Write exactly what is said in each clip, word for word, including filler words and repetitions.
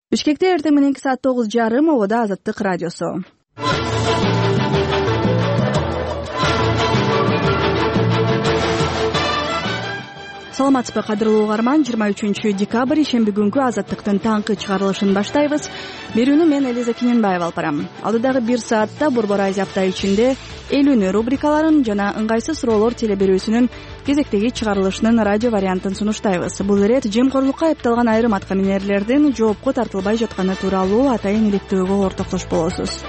Бишкекте эртең мененки саат тогуз жарым обода Азаттык радиосу. Саламатсызбы кадырлуу угарман, жыйырма үчүнчү декабрь ишемби күнгү Азаттыктын таңкы чыгарылышын баштайбыз. Берүүнү мен Элиза Кененбаева алып барам. Алдыдагы бир саатта Борбор Азия апта ичинде элүүнү рубрикаларын жана ыңгайсыз суроолор телеберүүсүнүн кезектеги чыгарылышынын радио вариантын сунуштайбыз. Бул ирет жемкорлукка айыпталган айрым аткаминерлердин жоопко тартылбай жатканы тууралуу атайын иликтөөгө ортоктошуп болосуз.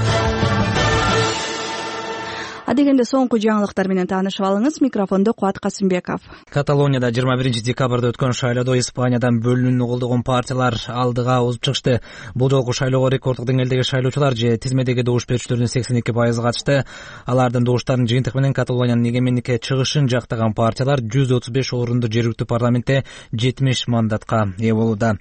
Адегенде соңку жаңылыктар менен таанышып алыңыз. Микрофондо Кубат Касымбеков. Каталонияда жыйырма биринчи декабрда өткөн шайлоодо Испаниядан бөлүнүүнү колдогон партиялар алдыга озуп чыгышты. Бул жолку шайлоого рекорддук деңгээлдеги шайлоочулар же тизмедеги добуш берүүчүлөрдүн сексен эки пайызы катышты. Алардын добуштарынын жыйынтыгы менен Каталониянын эгеменникке чыгышын жактаган партиялар жүз отуз беш орунду жергиликтүү парламентте жетимиш мандатка ээ болууда.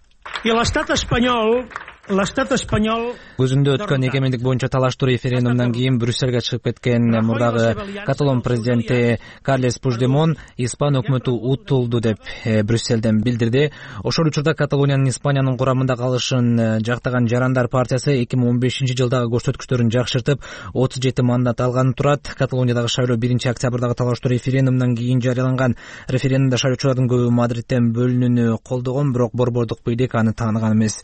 Өзүндө өткөн эгемендик боюнча талаштуу референдумдан кийин Брюссельге чыгып кеткен мурдагы Каталон президенти Карлес Пучдемон испан өкмөтү утулду деп Брюссельден билдирди. Ошол учурда Каталониянын Испаниянын курамында калышын жактаган Жарандар партиясы эки миң он бешинчи жылдагы көрсөткүчтөрүн жакшыртып отуз жети мандат алганы турат. Каталониядагы шайлоо биринчи октябрдагы талаштуу референдумдан кийин жарыяланган. Референдумда шайлоочулардын көбү Мадридтен бөлүнүүнү колдогон, бирок борбордук бийлик аны тааныган эмес.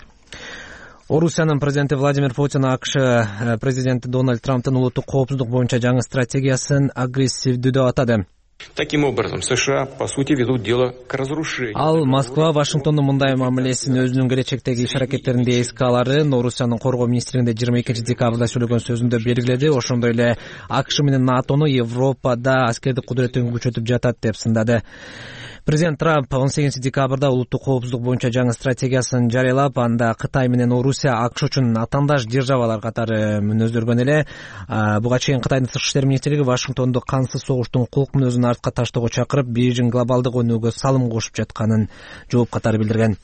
Орусиянын президенти Владимир Путин АКШ президенти Дональд Трамптын улуттук коопсуздук боюнча жаңы стратегиясын агрессивдүү деп атады. Таким образом, США, по сути, ведут дело к разрушению. Ал Москва Вашингтондун мындай мамилесин өзүнүн келечектеги иш-аракеттеринде эске аларын Орусиянын коргоо министрлигинде жыйырма экинчи декабрда сөйлөгөн сөзүндө белгиледи. Ошондой эле АКШ менен НАТОну Европада аскердик кудуреттин күчөтүп жатат деп сындады. Президент Трамп он сегизинчи декабрда улуттук коопсуздук боюнча жаңы стратегиясын жарыялап, анда Кытай менен Орусия АКШ үчүн атаандаш державалар катары мүнөздөргөн эле. Буга чейин Кытайдын тышкы иштер министрлиги Вашингтонду кансыз согуштун кулк мүнөзүн артка таштоого чакырып, Бейжиң глобалдык өнүүгө салым кошуп жатканын жооп катары билдирген.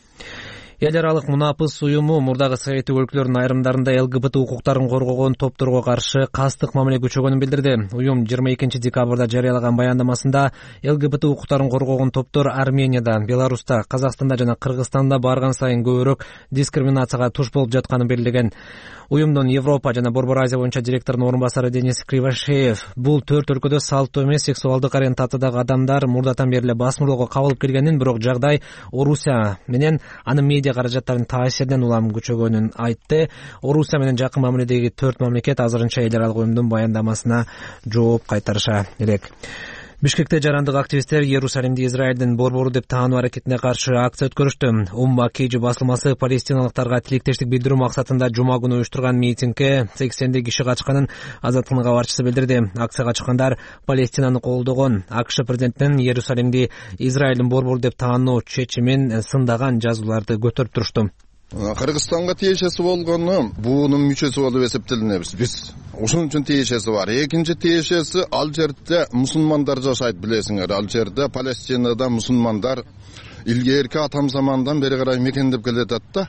Эл аралык мунапыс уюму мурдагы Советтик өлкөлөрдүн айрымдарында ЛГБТ укуктарын коргогон топторго каршы кастык мамиле күчөгөнүн билдирди. Уюм жыйырма экинчи декабрда жарыялаган баяндамасында ЛГБТ укуктарын коргогон топтор Арменияда, Беларуста, Казакстанда жана Кыргызстанда барган сайын көбүрөөк дискриминацияга туш болуп жатканын белгилеген. Уюмдун Европа жана Борбор Азия боюнча директорунун орун басары Денис Кривошеев бул төрт өлкөдө салттуу эмес сексуалдык ориентациядагы адамдар мурдатан бери эле басмырлоого кабылып келгенин, бирок жагдай Орусия менен анын медиа каражаттарынын таасиринен улам күчөгөнүн айтты. Орусия менен жакын мамиледеги төрт мамлекет азырынча эл аралык уюмдун баяндамасына жооп кайтарыша элек. Бишкекте жарандык активисттер Иерусалимди Израилдин борбору деп таануу аракетине каршы акция өткөрүштү. Умма Кейджи басылмасы палестиналыктарга тилектештик билдирүү максатында жума күнү уюштурган митингге сексендей киши катышканын Азаттыктын кабарчысы билдирди. Акцияга чыккандар Палестинаны колдогон, АКШ президентинин Иерусалимди Израилдин борбору деп таануу чечимин сындаган жазууларды көтөрүп турушту. Кыргызстанга тиешеси болгону буунун мүчөсү болуп эсептелинебиз биз. Ошон үчүн тиешеси бар. Экинчи тиешеси ал жерде мусулмандар жашайт, билесиңер. Ал жерде Палестинада мусулмандар илгерки атам замандан бери карай мекендеп келатат да.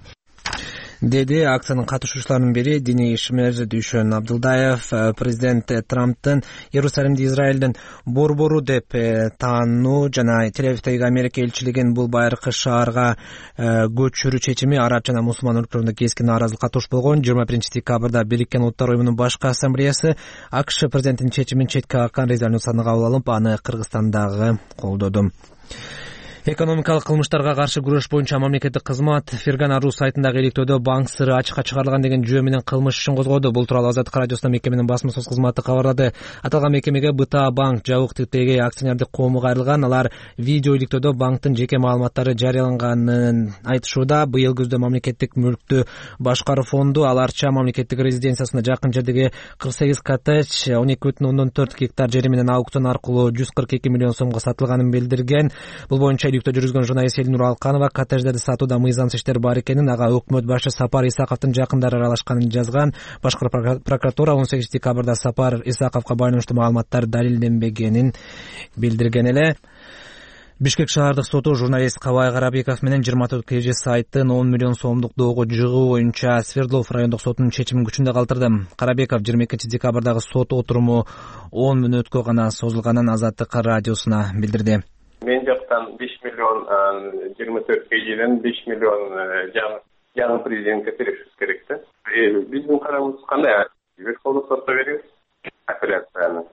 Деди акциянын катышуучуларынын бири диний ишмер Дүйшөн Абдылдаев. Президент Трамптын Иерусалимди Израилдин борбору деп таануу жана Тель-Авивдеги Америка элчилигин бул байыркы шаарга көчүрүү чечими араб жана мусулман өлкөлөрүндө кескин нааразылыкка туш болгон. жыйырма биринчи декабрда Бириккен Улуттар уюмунун башкы ассамблеясы АКШ президентинин чечимин четке каккан резолюцияны кабыл алып, аны Кыргызстандагы колдоду. Экономикалык кылмыштарга каршы күрөш боюнча мамлекеттик кызмат Ферган Ару сайтындагы иликтөөдө банк сыры ачыкка чыгарылган деген жүйө менен кылмыш ишин козгоду. Бул тууралуу Азаттык радиосунда мекеменин басма-сөз кызматы кабарлады. Аталган мекемеге БТА банк жабык типтеги акционердик коому кайрылган. Алар видео иликтөөдө банктын жеке маалыматтары жарыяланганын айтышууда. Быйыл күздө мамлекеттик мүлктү башкаруу фонду аларча мамлекеттик резиденциясына жакын жердеги кырк сегиз коттедж он эки бүтүн ондон төрт гектар жери менен аукцион аркылуу жүз кырк эки миллион сомго сатылганын билдирген. Бул боюнча иликтөө жүргүзгөн журналист Элнур Алканова коттедждерди сатууда мыйзамсыз иштер бар экенин, ага өкмөт башы Сапар Исаковдун жакындары аралашканын жазган. Башкы прокуратура он сегизинчи декабрда Сапар Исаковго байланыштуу маалыматтар далилденбегенин билдирген эле. Бишкек шаардык соту журналист Кабай Карабеков менен жыйырма төрт кей жи сайттын он миллион сомдук доого жыгуу боюнча Свердлов райондук сотунун чечимин күчүндө калтырды. Карабеков жыйырма экинчи декабрдагы сот отуруму он мүнөткө гана созулганын Азаттык радиосуна билдирди. Мен жактан беш миллион жыйырма төрт кей жиден беш миллион жаңы жаңы президентке беришибиз керек да. Биздин карарыбыз кандай? Верховный сотто беребиз апелляцияны.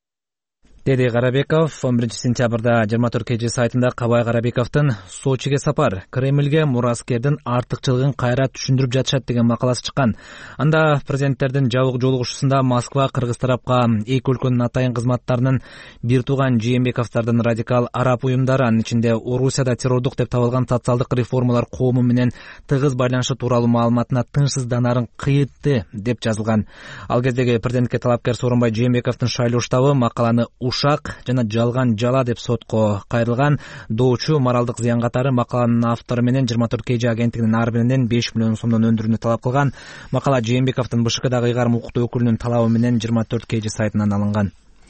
Деди Карабеков он биринчи сентябрда жыйырма төрт кж сайтында Кабай Карабековдун Сочиге сапар, Кремльге мураскердин артыкчылыгын кайра түшүндүрүп жатышат деген макаласы чыккан. Анда президенттердин жабык жолугушуусунда Москва, Кыргыз тарапка эки өлкөнүн атайын кызматтарынын бир тууган Жээнбековдордун радикал араб уюмдары, анын ичинде Орусияда террордук деп табылган социалдык реформалар коому менен тыгыз байланышы тууралуу маалыматына тынчсызданарын кыйытты деп жазылган. Ал кездеги президентке талапкер Сооронбай Жээнбековдун шайлоо штабы макаланы ушак жана жалган жала деп сотко кайрылган. Доочу моралдык зыян катары макаланын автору менен жыйырма төрт кж агенттигинин ар биринен беш миллион сомдон өндүрүүнү талап кылган. Макала Жээнбековдун БШКдагы ыйгарым укуктуу өкүлүнүн талабы менен жыйырма төрт кж сайтынан алынган.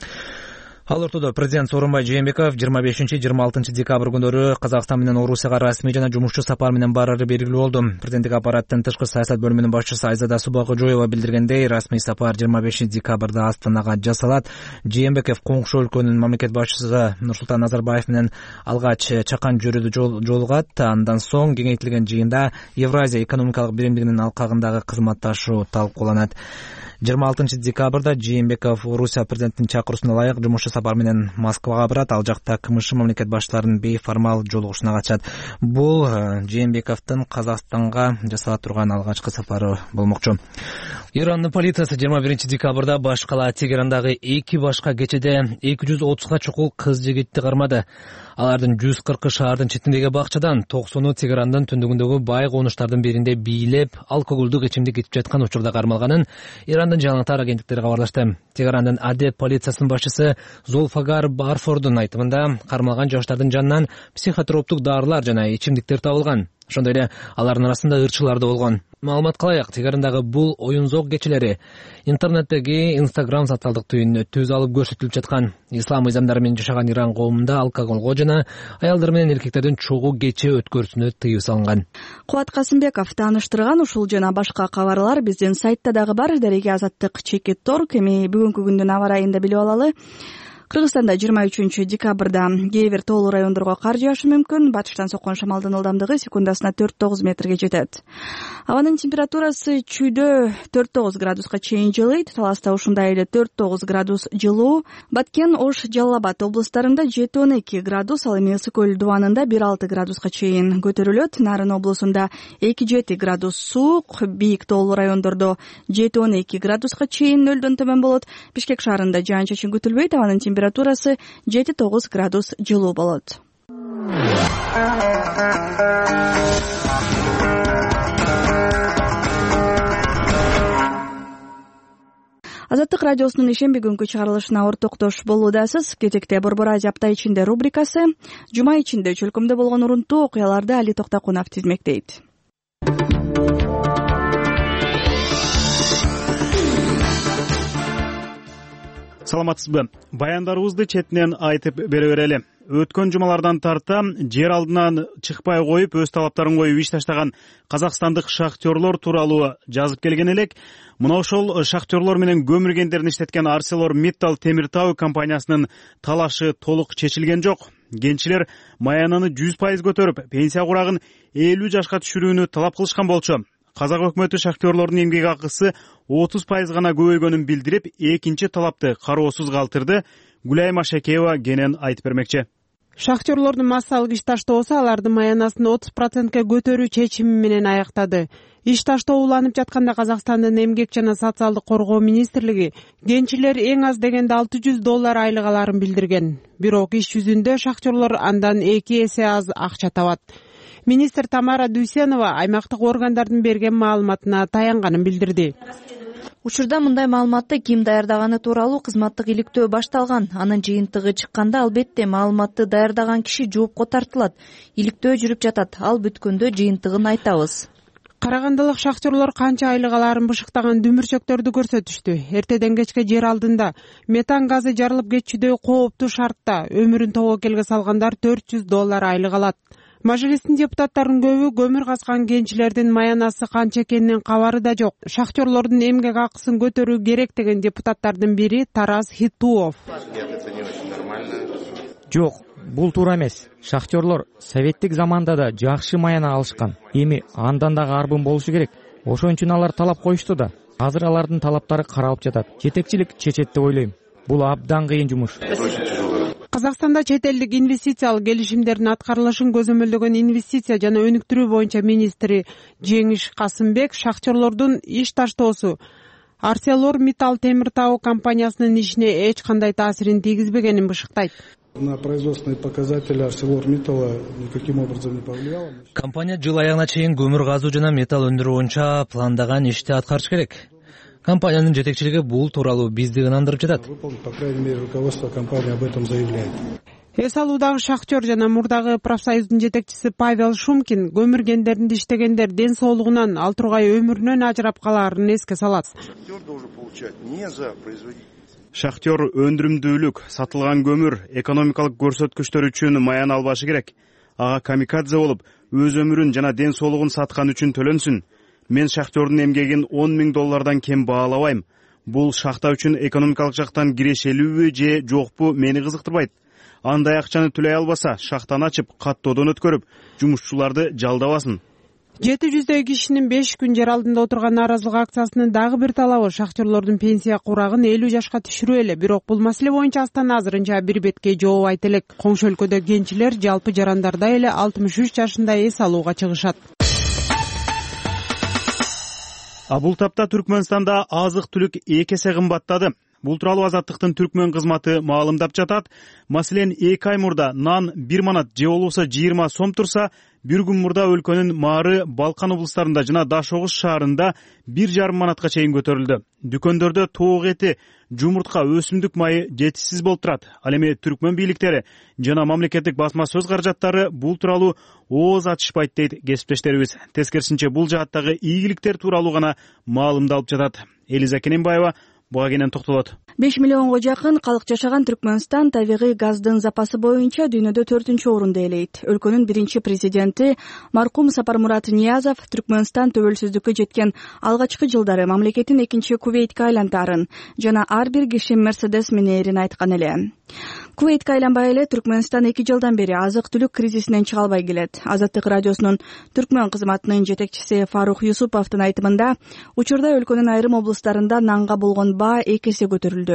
Ал ортодо президент Сооронбай Жээнбеков жыйырма бешинчи жыйырма алтынчы декабрь күндөрү Казакстан менен Орусияга расмий жана жумушчу сапар менен барары белгилүү болду. Президенттик аппараттын тышкы саясат бөлүмүнүн башчысы Айзада Субакожоева билдиргендей, расмий сапар жыйырма бешинчи декабрда Астанага жасалат. Жээнбеков коңшу өлкөнүн мамлекет башчысы Нурсултан Назарбаев менен алгач чакан жөрүдө жолугат. Андан соң кеңейтилген жыйында Евразия экономикалык биримдигинин алкагындагы кызматташуу талкууланат. жыйырма алтынчы декабрда Жээнбеков Орусия президентинин чакыруусуна ылайык жумушчу сапар менен Москвага барат. Ал жакта КМШ мамлекет башчыларынын бейформал жолугушуна катышат. Бул Жээнбековдун Казакстанга жасала турган алгачкы сапары болмокчу. Ирандын полициясы жыйырма биринчи декабрда баш кала Тегерандагы эки башка кечеде эки жүз отузга чукул кыз жигитти кармады. Алардын жүз кыркы шаардын четиндеги бакчадан, токсону Тегерандын түндүгүндөгү бай конуштардын биринде бийлеп, алкоголдук ичимдик ичип жаткан учурда кармалганын Ирандын жаңылыктар агенттиктери кабарлашты. Тегерандын Адет полициясынын башчысы Золфагар Барфордун айтымында кармалган жаштардын жанынан психотроптук дарылар жана ичимдиктер табылган. Ошондой эле алардын арасында ырчылар да болгон. Маалымат калайык, Тегерандагы бул оюн-зок кечелери интернеттеги Instagram социалдык түйүнүнө түз алып көрсөтүлүп жаткан. Ислам мыйзамдары менен жашаган Иран коомунда алкоголго жана аялдар менен эркектердин чогуу кече өткөрүүсүнө тыюу салынган. Кубат Касымбеков тааныштырган ушул жана башка кабарлар биздин сайтта дагы бар. Дареги Азаттык чекит торг. Эми бүгүнкү күндүн аба ырайында билип алалы. Кыргызстанда жыйырма үчүнчү декабрда кээ бир тоолуу райондорго кар жаашы мүмкүн. Батыштан соккон шамалдын ылдамдыгы секундасына төрт тогуз метрге жетет. Абанын температурасы чүйдө төрт тогуз градуска чейин жылыйт. Таласта ушундай эле төрт тогуз градус жылуу. Баткен, Ош, Жалал Абад облустарында жети он эки градус, ал эми Ысык көл дубанында бир алты градуска чейин көтөрүлөт. Нарын облусунда эки жети градус суук, бийик тоолуу райондордо жети он эки градуска чейин нөлдөн төмөн болот. Бишкек шаарында жаан-чачын күтүлбөйт. Абанын температурасы жети тогуз градус жылуу болот. Азаттык радиосунун ишемби күнгү чыгарылышына ортоктош болуудасыз. Кетекте Борбор Азия апта ичинде рубрикасы. Жума ичинде чөлкөмдө болгон урунтуу окуяларды Али Токтакунов тизмектейт. Саламатсызбы? Баяндарыбызды четинен айтып бере берели. Өткөн жумалардан тарта жер алдынан чыкпай коюп, өз талаптарын коюп иш таштаган казакстандык шахтерлор тууралуу жазып келген элек. Мына ошол шахтерлор менен көмүр кендерин иштеткен ArcelorMittal Темиртау компаниясынын талашы толук чечилген жок. Кенчилер маянаны жүз пайыз көтөрүп, пенсия курагын элүү жашка түшүрүүнү талап кылышкан болчу. Казак өкмөтү шахтерлордун эмгек акысы отуз пайыз гана көбөйгөнүн билдирип, экинчи талапты кароосуз калтырды. Гүлай Машакеева кенен айтып бермекчи. Шахтерлордун массалык иш таштоосу алардын маянасын отуз процентке көтөрүү чечими менен аяктады. Иш таштоо уланып жатканда Казакстандын эмгек жана социалдык коргоо министрлиги кенчилер эң аз дегенде алты жүз доллар айлык аларын билдирген. Бирок иш жүзүндө шахтерлор андан эки эсе аз акча табат. Министр Тамара Дүйсенова аймактык органдардын берген маалыматына таянганын билдирди. Учурда мындай маалыматты ким даярдаганы тууралуу кызматтык иликтөө башталган. Анын жыйынтыгы чыкканда албетте маалыматты даярдаган киши жоопко тартылат. Иликтөө жүрүп жатат. Ал бүткөндө жыйынтыгын айтабыз. Карагандылык шахтерлор канча айлык аларын бышыктаган дүмүрчөктөрдү көрсөтүштү. Эртеден кечке жер алдында метан газы жарылып кетчүдөй кооптуу шартта өмүрүн тобокелге салгандар төрт жүз доллар айлык алат. Мажлистин депутаттарынын көбү көмүр казган кенчилердин маянасы канча экенинин кабары да жок. Шахтерлордун эмгек акысын көтөрүү керек деген депутаттардын бири Тарас Хитуов. Жок, бул туура эмес. Шахтерлор советтик заманда да жакшы маяна алышкан. Эми андан дагы арбын болушу керек. Ошон үчүн алар талап коюшту да. Азыр алардын талаптары каралып жатат. Жетекчилик чечет деп ойлойм. Бул абдан кыйын жумуш. Казакстанда чет элдик инвестициялык келишимдердин аткарылышын көзөмөлдөгөн инвестиция жана өнүктүрүү боюнча министри Жеңиш Касымбек шахтерлордун иш таштоосу ArcelorMittal темир табуу компаниясынын ишине эч кандай таасирин тийгизбегенин бышыктайт. На производственные показатели ArcelorMittal никаким образом не повлияло. Компания жыл аягына чейин көмүр казуу жана металл өндүрүү боюнча пландаган ишти аткарыш керек. Компаниянын жетекчилиги бул тууралуу бизди ынандырып жатат. По крайней мере, руководство компании об этом заявляет. Эс алуудагы шахтер жана мурдагы профсоюздун жетекчиси Павел Шумкин көмүр кендеринде иштегендер ден соолугунан ал тургай өмүрүнөн ажырап калаарын эске салат. Шахтер өндүрүмдүүлүк, сатылган көмүр, экономикалык көрсөткүчтөр үчүн маян албашы керек. Ага камикадзе болуп, өз өмүрүн жана ден соолугун саткан үчүн төлөнсүн. Мен шахтердин эмгегин он миң доллардан кем баалабайм. Бул шахта үчүн экономикалык жактан кирешелүүбү же жокпу мени кызыктырбайт. Андай акчаны төлөй албаса, шахтаны ачып, каттоодон өткөрүп, жумушчуларды жалдабасын. жети жүздөй кишинин беш күн жер алдында отурган нааразылык акциясынын дагы бир талабы шахтерлордун пенсия курагын элүү жашка түшүрүү эле. Бирок бул маселе боюнча Астана азырынча бир бетке жооп айта элек. Коңшу өлкөдө кенчилер жалпы жарандардай эле алтымыш үч жашында эс алууга чыгышат. А бул тапта Түркмөнстанда азык-түлүк эки эсе кымбаттады. Бул тууралуу Азаттыктын Түркмөн кызматы маалымдап жатат. Маселен, эки ай мурда нан бир манат же болбосо жыйырма сом турса, бир күн мурда өлкөнүн Маары, Балкан облустарында жана Даш Огуз шаарында бир жарым манатка чейин көтөрүлдү. Дүкөндөрдө тоок эти, жумуртка, өсүмдүк майы жетишсиз болуп турат. Ал эми Түркмөн бийликтери жана мамлекеттик басма сөз каражаттары бул тууралуу ооз ачышпайт дейт кесиптештерибиз. Тескерисинче бул жааттагы ийгиликтер тууралуу гана маалымдалып жатат. Элиза Кененбаева буга кенен токтолот. беш миллионго жакын калк жашаган Түркмөнстан табигый газдын запасы боюнча дүйнөдө төртүнчү орунду ээлейт. Өлкөнүн биринчи президенти маркум Сапармурат Ниязов Түркмөнстан төбөлсүздүккө жеткен алгачкы жылдары мамлекеттин экинчи Кувейтке айлантаарын жана ар бир киши Мерседес минээрин айткан эле. Кувейтке айланбай эле Түркмөнстан эки жылдан бери азык-түлүк кризисинен чыга албай келет. Азаттык радиосунун Түркмөн кызматынын жетекчиси Фарух Юсуповдун айтымында, учурда өлкөнүн айрым облустарында нанга болгон баа эки эсе көтөрүлдү.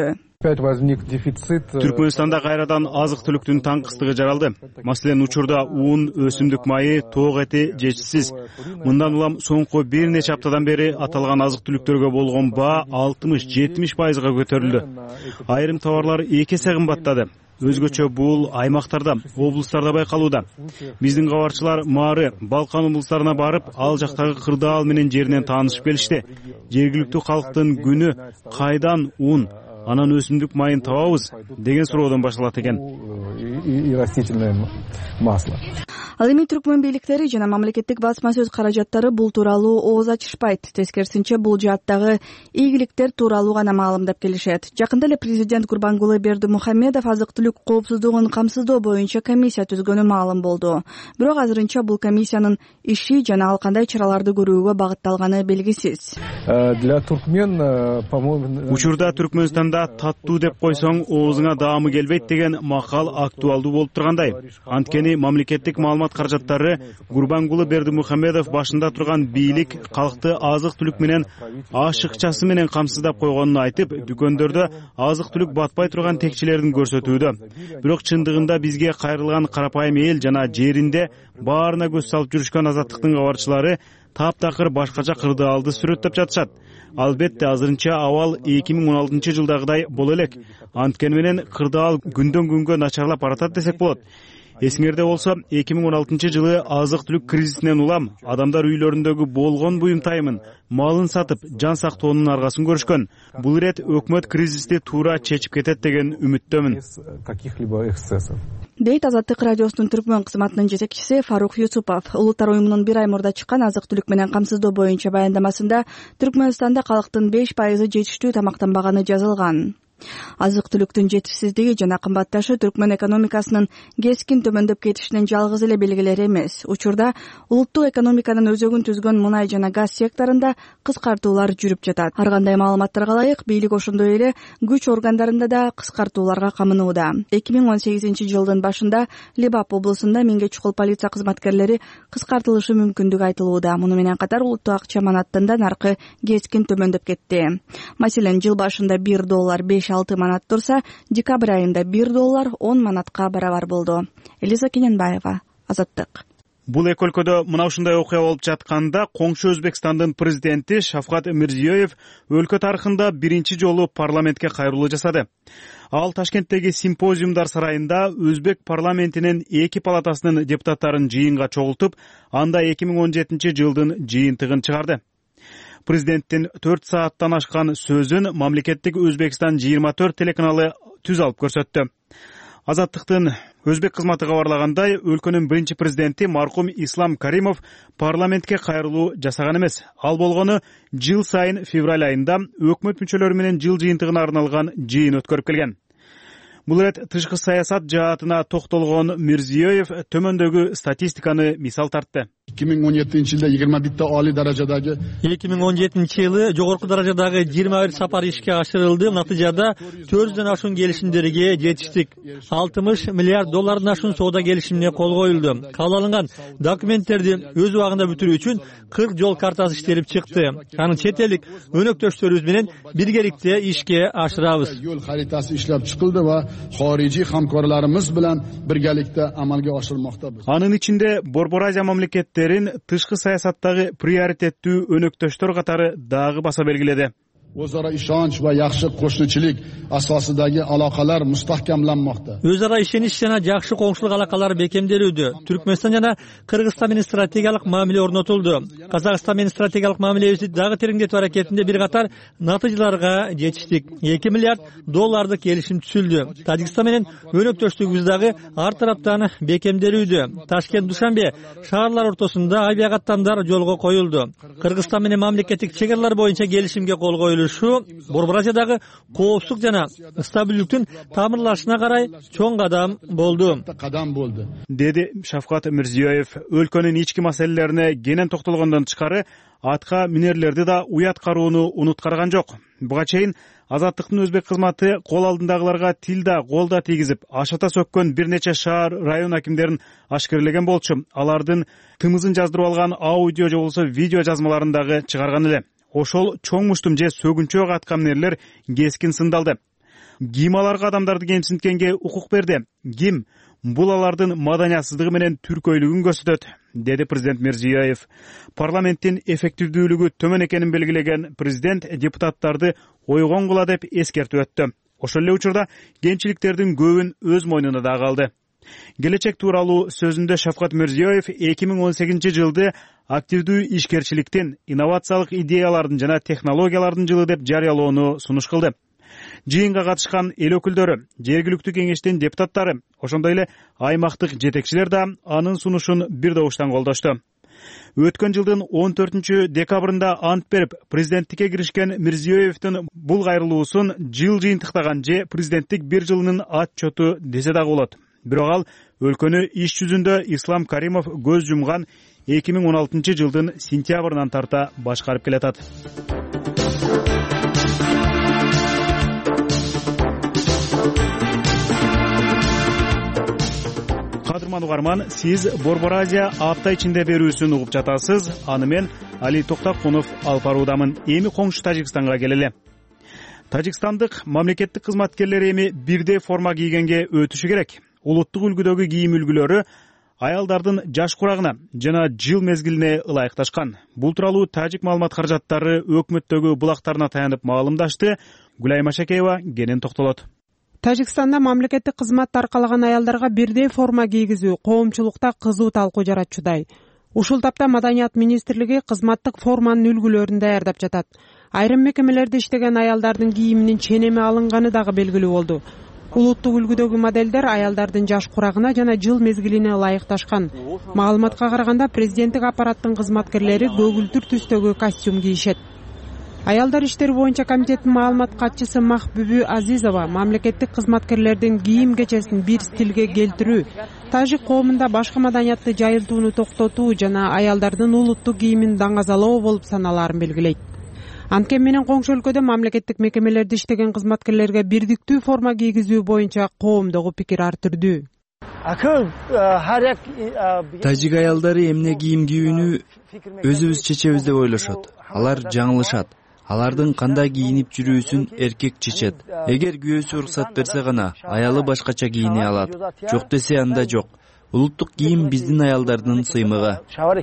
Түркмөнстанда кайрадан азык-түлүктүн таңкыстыгы жаралды. Маселен, учурда ун, өсүмдүк майы, тоок эти жетишсиз. Мындан улам соңку бир нече аптадан бери аталган азык-түлүктөргө болгон баа алтымыш жетимиш пайызга көтөрүлдү. Айрым товарлар эки эсе кымбаттады. Өзгөчө бул аймактарда, облустарда байкалууда. Биздин кабарчылар Маары, Балкан облустарына барып, ал жактагы кырдаал менен жеринен таанышып келишти. Жергиликтүү калктын күнү кайдан ун, анан өсүмдүк майын табабыз деген суроодон башталат экен. И растительное масло. Ал эми Түркмөн бийликтери жана мамлекеттик басма сөз каражаттары бул тууралуу ооз ачышпайт. Тескерисинче бул жааттагы ийгиликтер тууралуу гана маалымдап келишет. Жакында эле президент Гурбангулы Бердимухамедов азык-түлүк коопсуздугун камсыздоо боюнча комиссия түзгөнү маалым болду. Бирок азырынча бул комиссиянын иши жана ал кандай чараларды көрүүгө багытталганы белгисиз. Для туркмен, по-моему, учурда Түркмөнстанда таттуу деп койсоң оозуңа даамы келбейт деген макал актуалдуу болуп тургандай. Анткени мамлекеттик маалымат каражаттары Гурбангулы Бердимухамедов башында турган бийлик калкты азык-түлүк менен ашыкчасы менен камсыздап койгонун айтып, дүкөндөрдө азык-түлүк батпай турган текчелерин көрсөтүүдө. Бирок чындыгында бизге кайрылган карапайым эл жана жеринде баарына көз салып жүрүшкөн Азаттыктын кабарчылары таптакыр башкача кырдаалды сүрөттөп жатышат. Албетте азырынча абал эки миң он алтынчы жылдагыдай боло элек. Анткени менен кырдаал күндөн күнгө начарлап баратат десек болот. Эсиңерде болсо, эки миң он алтынчы жылы азык-түлүк кризисинен улам адамдар үйлөрүндөгү болгон буюмтайымын, малын сатып, жан сактоонун аргасын көрүшкөн. Бул ирет өкмөт кризисти туура чечип кетет деген үмүттөмүн. Дейт Азаттык радиосунун Түркмөн кызматынын жетекчиси Фарух Юсупов. Улуттар уюмунун бир ай мурда чыккан азык-түлүк менен камсыздоо боюнча баяндамасында Түркмөнстанда калктын беш пайызы жетиштүү тамактанбаганы жазылган. Азык түлүктүн жетишсиздиги жана кымбатташы Түркмөн экономикасынын кескин төмөндөп кетишинин жалгыз эле белгилери эмес. Учурда улуттук экономиканын өзөгүн түзгөн мунай жана газ секторунда кыскартуулар жүрүп жатат. Ар кандай маалыматтарга ылайык, бийлик ошондой эле күч органдарында да кыскартууларга камынууда. эки миң он сегизинчи жылдын башында Лебап облусунда миңге чукул полиция кызматкерлери кыскартылышы мүмкүндүгү айтылууда. Муну менен катар улуттук акча манаттын да наркы кескин төмөндөп кетти. Маселен, жыл башында бир доллар беш алты манат турса, декабрь айында бир доллар он манатка барабар болду. Элиза Кененбаева, Азаттык. Бул эки өлкөдө мына ушундай окуя болуп жатканда коңшу Өзбекстандын президенти Шавкат Мирзиёев өлкө тарыхында биринчи жолу парламентке кайрылуу жасады. Ал Ташкенттеги симпозиумдар сарайында Өзбек парламентинин эки палатасынын депутаттарын жыйынга чогултуп, анда эки миң он жетинчи жылдын жыйынтыгын чыгарды. Президенттин төрт сааттан ашкан сөзүн мамлекеттик Өзбекстан жыйырма төрт телеканалы түз алып көрсөттү. Азаттыктын Өзбек кызматы кабарлагандай, өлкөнүн биринчи президенти маркум Ислам Каримов парламентке кайрылуу жасаган эмес. Ал болгону жыл сайын февраль айында өкмөт мүчөлөрү менен жыл жыйынтыгына арналган жыйын өткөрүп келген. Бул ирет тышкы саясат жаатына токтолгон Мирзиёев төмөндөгү статистиканы мисал тартты. эки миң он жетинчи жылда жыйырма бирте али даражадагы эки миң он жетинчи жылы жогорку даражадагы жыйырма бир сапар ишке ашырылды. Натыйжада төрт жүздөн ашуун келишимдерге жетиштик. алтымыш миллиард доллардан ашуун соода келишимине кол коюлду. Кабыл алынган документтерди өз убагында бүтүрүү үчүн кырк жол картасы иштелип чыкты. Аны чет элдик өнөктөштөрүбүз менен биргеликте ишке ашырабыз. Yo'l xaritasi ishlab chiqildi va xorijiy hamkorlarimiz bilan birgalikda amalga oshirilmoqda. Анын ичинде Борбор Азия мамлекеттерин тышкы саясаттагы приоритеттүү өнөктөштөр катары дагы баса белгиледи. O'zaro ishonch va yaxshi qo'shnichilik asosidagi aloqalar mustahkamlanmoqda. O'zaro ishonish жана жакшы коңшулук алакалары бекемделүүдө. Түркмөнстан жана Кыргызстан менен стратегиялык мамиле орнотулду. Казакстан менен стратегиялык мамилебизди дагы тереңдетүү аракетинде бир катар натыйжаларга жетиштик. эки миллиард долларды келишим түзүлдү. Тажикстан менен өнөктөштүгүбүз дагы ар тараптан бекемделүүдө. Ташкент, Душанбе шаарлар ортосунда авиакаттамдар жолго коюлду. Кыргызстан менен мамлекеттик чек аралар боюнча келишимге кол коюлду. Борбор Азиядагы коопсуздук жана стабилдүүлүктүн тамырлашына карай чоң кадам болду, деди Шавкат Мирзиёев. Өлкөнүн ички маселелерине кенен токтолгондон тышкары атка минерлерди да уят кароону унуткарган жок. Буга чейин Азаттыктын Өзбек кызматы кол алдындагыларга тил да кол да тийгизип, ашата сөккөн бир нече шаар, район акимдерин ашкерлеген болчу. Алардын тымызын жаздырып алган аудио же болбосо видео жазмаларын дагы чыгарган эле. Ошол чоң муштум же сөгүнчөө аткан нерлер кескин сындалды. Ким аларга адамдарды кемсинткенге укук берди? Ким? Бул алардын маданиятсыздыгы менен түркөйлүгүн көрсөтөт, деди президент Мирзиёев. Парламенттин эффективдүүлүгү төмөн экенин белгилеген президент депутаттарды ойгон кыла деп эскертип өттү. Ошол эле учурда кемчиликтердин көбүн өз мойнуна да алды. Келечек тууралуу сөзүндө Шавкат Мирзиёев эки миң он сегизинчи жылды активдүү ишкерчиликтин, инновациялык идеялардын жана технологиялардын жылы деп жарыялоону сунуш кылды. Жыйынга катышкан эл өкүлдөрү, жергиликтүү кеңештин депутаттары, ошондой эле аймактык жетекчилер да анын сунушун бир добуштан колдошту. Өткөн жылдын он төртүнчү декабрында ант берип, президенттикке киришкен Мирзиёевдин бул кайрылуусун жыл жыйынтыктаган же президенттик бир жылынын отчету десе дагы болот. Бирок ал өлкөнү иш жүзүндө Ислам Каримов көз жумган эки миң он алтынчы жылдын сентябрынан тарта башкарып келатат. Кадырман угарман, сиз Борбор Азия апта ичинде берүүсүн угуп жатасыз. Аны мен Али Токтакунов алып баруудамын. Эми коңшу Тажикстанга келели. Тажикстандык мамлекеттик кызматкерлер эми бирдей форма кийгенге өтүшү керек. Улуттук үлгүдөгү кийим үлгүлөрү аялдардын жаш курагына жана жыл мезгилине ылайыкташкан. Бул тууралуу тажик маалымат каражаттары өкмөттөгү булактарына таянып маалымдашты. Гүлай Машакеева кенен токтолот. Тажикстанда мамлекеттик кызмат таркалаган аялдарга бирдей форма кийгизүү коомчулукта кызуу талкуу жаратчудай. Ушул тапта Маданият министрлиги кызматтык форманын үлгүлөрүн даярдап жатат. Айрым мекемелерде иштеген аялдардын кийиминин ченеми алынганы дагы белгилүү болду. Улуттук үлгүдөгү моделдер аялдардын жаш курагына жана жыл мезгилине ылайыкташкан. Маалыматка караганда президенттик аппараттын кызматкерлери көгүлтүр түстөгү костюм кийишет. Аялдар иштери боюнча комитеттин маалымат катчысы Махбүбү Азизова мамлекеттик кызматкерлердин кийим кечесин бир стилге келтирүү, тажик коомунда башка маданиятты жайылтууну токтотуу жана аялдардын улуттук кийимин даңазалоо болуп саналаарын белгилейт. Анткени менен коңшу өлкөдө мамлекеттик мекемелерде иштеген кызматкерлерге бирдиктүү форма кийгизүү боюнча коомдогу пикир ар түрдүү. Тажик аялдары эмне кийим кийүүнү өзүбүз чечебиз деп ойлошот. Алар жаңылышат. Алардын кандай кийинип жүрүүсүн эркек чечет. Эгер күйөөсү уруксат берсе гана аялы башкача кийине алат. Жок десе анда жок. Улуттук кийим биздин аялдардын сыймыгы.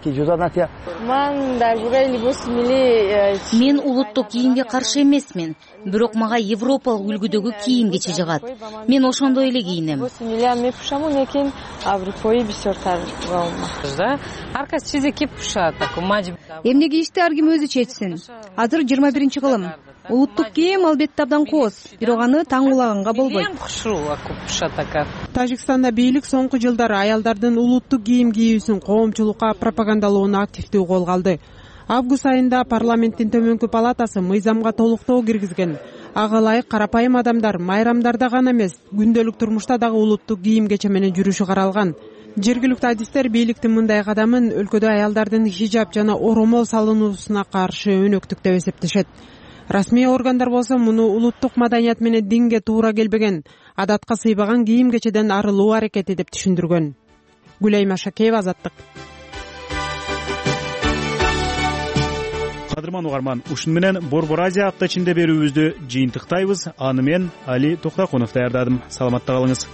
Мен улуттук кийимге каршы эмесмин, бирок мага европалык үлгүдөгү кийим кече жагат. Мен ошондой эле кийинем. Эмне кийишти ар ким өзү чечсин. Азыр жыйырма биринчи кылым. Улуттук кийим албетте абдан кооз, бирок аны таң улаганга болбойт. Тажикстанда бийлик соңку жылдары аялдардын улуттук кийим кийүүсүн коомчулукка пропагандалоону активдүү колго алды. Август айында парламенттин төмөнкү палатасы мыйзамга толуктоо киргизген. Ага ылайык карапайым адамдар майрамдарда гана эмес, күндөлүк турмушта дагы улуттук кийим кече менен жүрүшү каралган. Жергиликтүү адистер бийликтин мындай кадамын өлкөдө аялдардын хижаб жана оромол салынуусуна каршы өнөктүк деп эсептешет. Расмий органдар болсо муну улуттук маданият менен динге туура келбеген, адатка сыйбаган кийим кечеден арылуу аракети деп түшүндүргөн. Гүлайма Шакеева, Азаттык. Кадырман угарман, ушун менен Борбор Азия апта ичинде берүүбүздү жыйынтыктайбыз. Аны мен Али Токтакунов даярдадым. Саламатта калыңыз.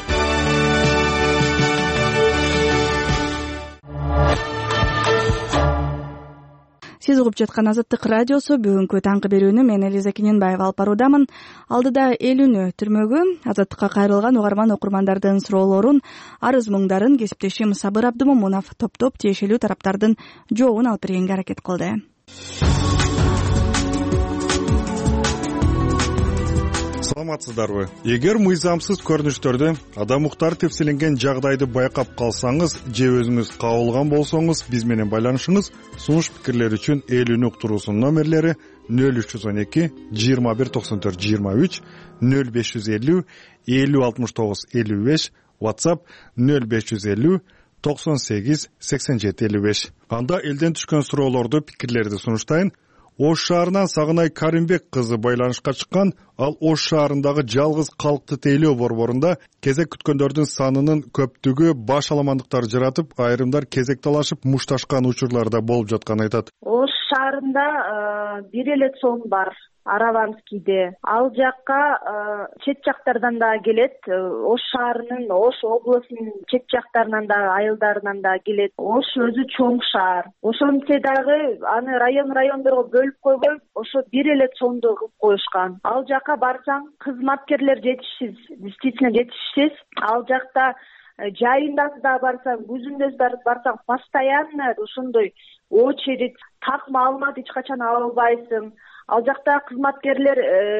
Сиз угуп жаткан Азаттык радиосу. Бүгүнкү таңкы берүүнү мен Элиза Киненбаева алып баруудамын. Алдыда элүүнү түрмөгү Азаттыкка кайрылган угарман окурмандардын суроолорун, арыз муңдарын кесиптешим Сабыр Абдымомунов топтоп тиешелүү тараптардын жообун алып бергенге аракет кылды. Саламатсыздарбы? Эгер мыйзамсыз көрүнүштөрдү, адам укуктары тепселенген жагдайды байкап калсаңыз же өзүңүз кабылган болсоңуз, биз менен байланышыңыз. Сунуш пикирлер үчүн элүүнү уктуруусунун номерлери нөл үч жүз он эки жыйырма бир токсон төрт жыйырма үч, нөл беш жүз элүү элүү алтымыш тогуз элүү беш, WhatsApp нөл беш жүз элүү токсон сегиз сексен жети элүү беш. Анда элден түшкөн суроолорду, пикирлерди сунуштайын. Ош шаарынан Сагынай Каримбек кызы байланышка чыккан. Ал Ош шаарындагы жалгыз калкты тейлөө борборунда кезек күткөндөрдүн санынын көптүгү баш аламандыктар жаратып, айрымдар кезек талашып мушташкан учурлар да болуп жатканын айтат. Ош шаарында бир эле цон бар. Араванскийде. Ал жакка чет жактардан да келет. Ош шаарынын, Ош облусунун чет жактарынан да, айылдарынан да келет. Ош өзү чоң шаар. Ошентсе дагы аны район-райондорго бөлүп койбой, ошо бир эле цонду кылып коюшкан. Ал жакка барсаң, кызматкерлер жетишсиз, действительно жетишсиз. Ал жакта жайында да барсаң, күзүндө барсаң, постоянно ошондой очередь, так маалымат эч качан ала албайсың. Ал жакта кызматкерлер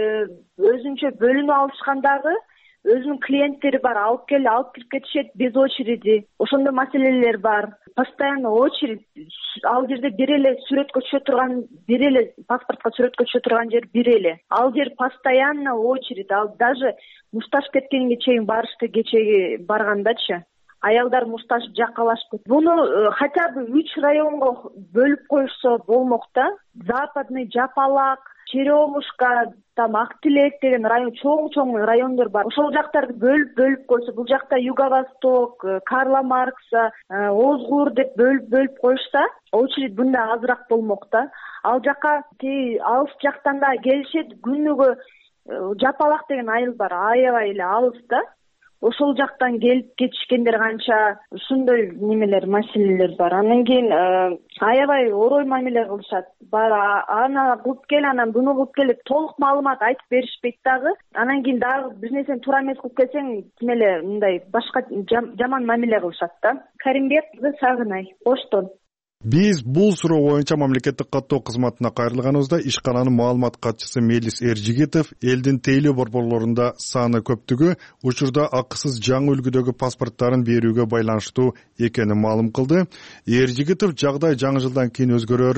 өзүнчө бөлүнүп алышкандагы өзүнүн клиенттери бар, алып кел, алып кирип кетишет без очереди. Ошондой маселелер бар. Постоянно очередь. Ал жерде бир эле сүрөткө түшө турган, бир эле паспортко сүрөткө түшө турган жер бир эле. Ал жер постоянно очередь. Ал даже мушташ кеткенге чейин барышты, кечеги баргандачы. Аялдар мушташ жаккалашып кетти. Буну хотя бы үч районго бөлүп коюшса болмок да. Западный, Жапалак, Черемушка, там Актилек деген район, чоң-чоң райондор бар. Ошол жактарды бөлүп-бөлүп койсо, бул жакта Юго-Восток, Карла Маркса, Озгур деп бөлүп-бөлүп коюшса, очередь мында азыраак болмок да. Ал жакка алыс жактан да келишет, күнүгө Жапалак деген айыл бар, аябай эле алыс да. Ошол жактан келип кетишкендер канча, ушундай немелер, маселелер бар. Анан кийин аябай орой мамиле кылышат. Бар, аны кылып кел, анан буну кылып кел, толук маалымат айтып беришпейт дагы. Анан кийин дагы бир нерсени туура эмес кылып келсең, тимеле мындай башка жаман мамиле кылышат да. Каримбек Сагынай, Оштон. Биз бул суроо боюнча мамлекеттик каттоо кызматына кайрылганыбызда ишкананын маалымат катчысы Мелис Эржигитов элдин тейлөө борборлорунда саны көптүгү учурда акысыз жаңы үлгүдөгү паспорттарын берүүгө байланыштуу экенин маалым кылды. Эржигитов жагдай жаңы жылдан кийин өзгөрөрүн,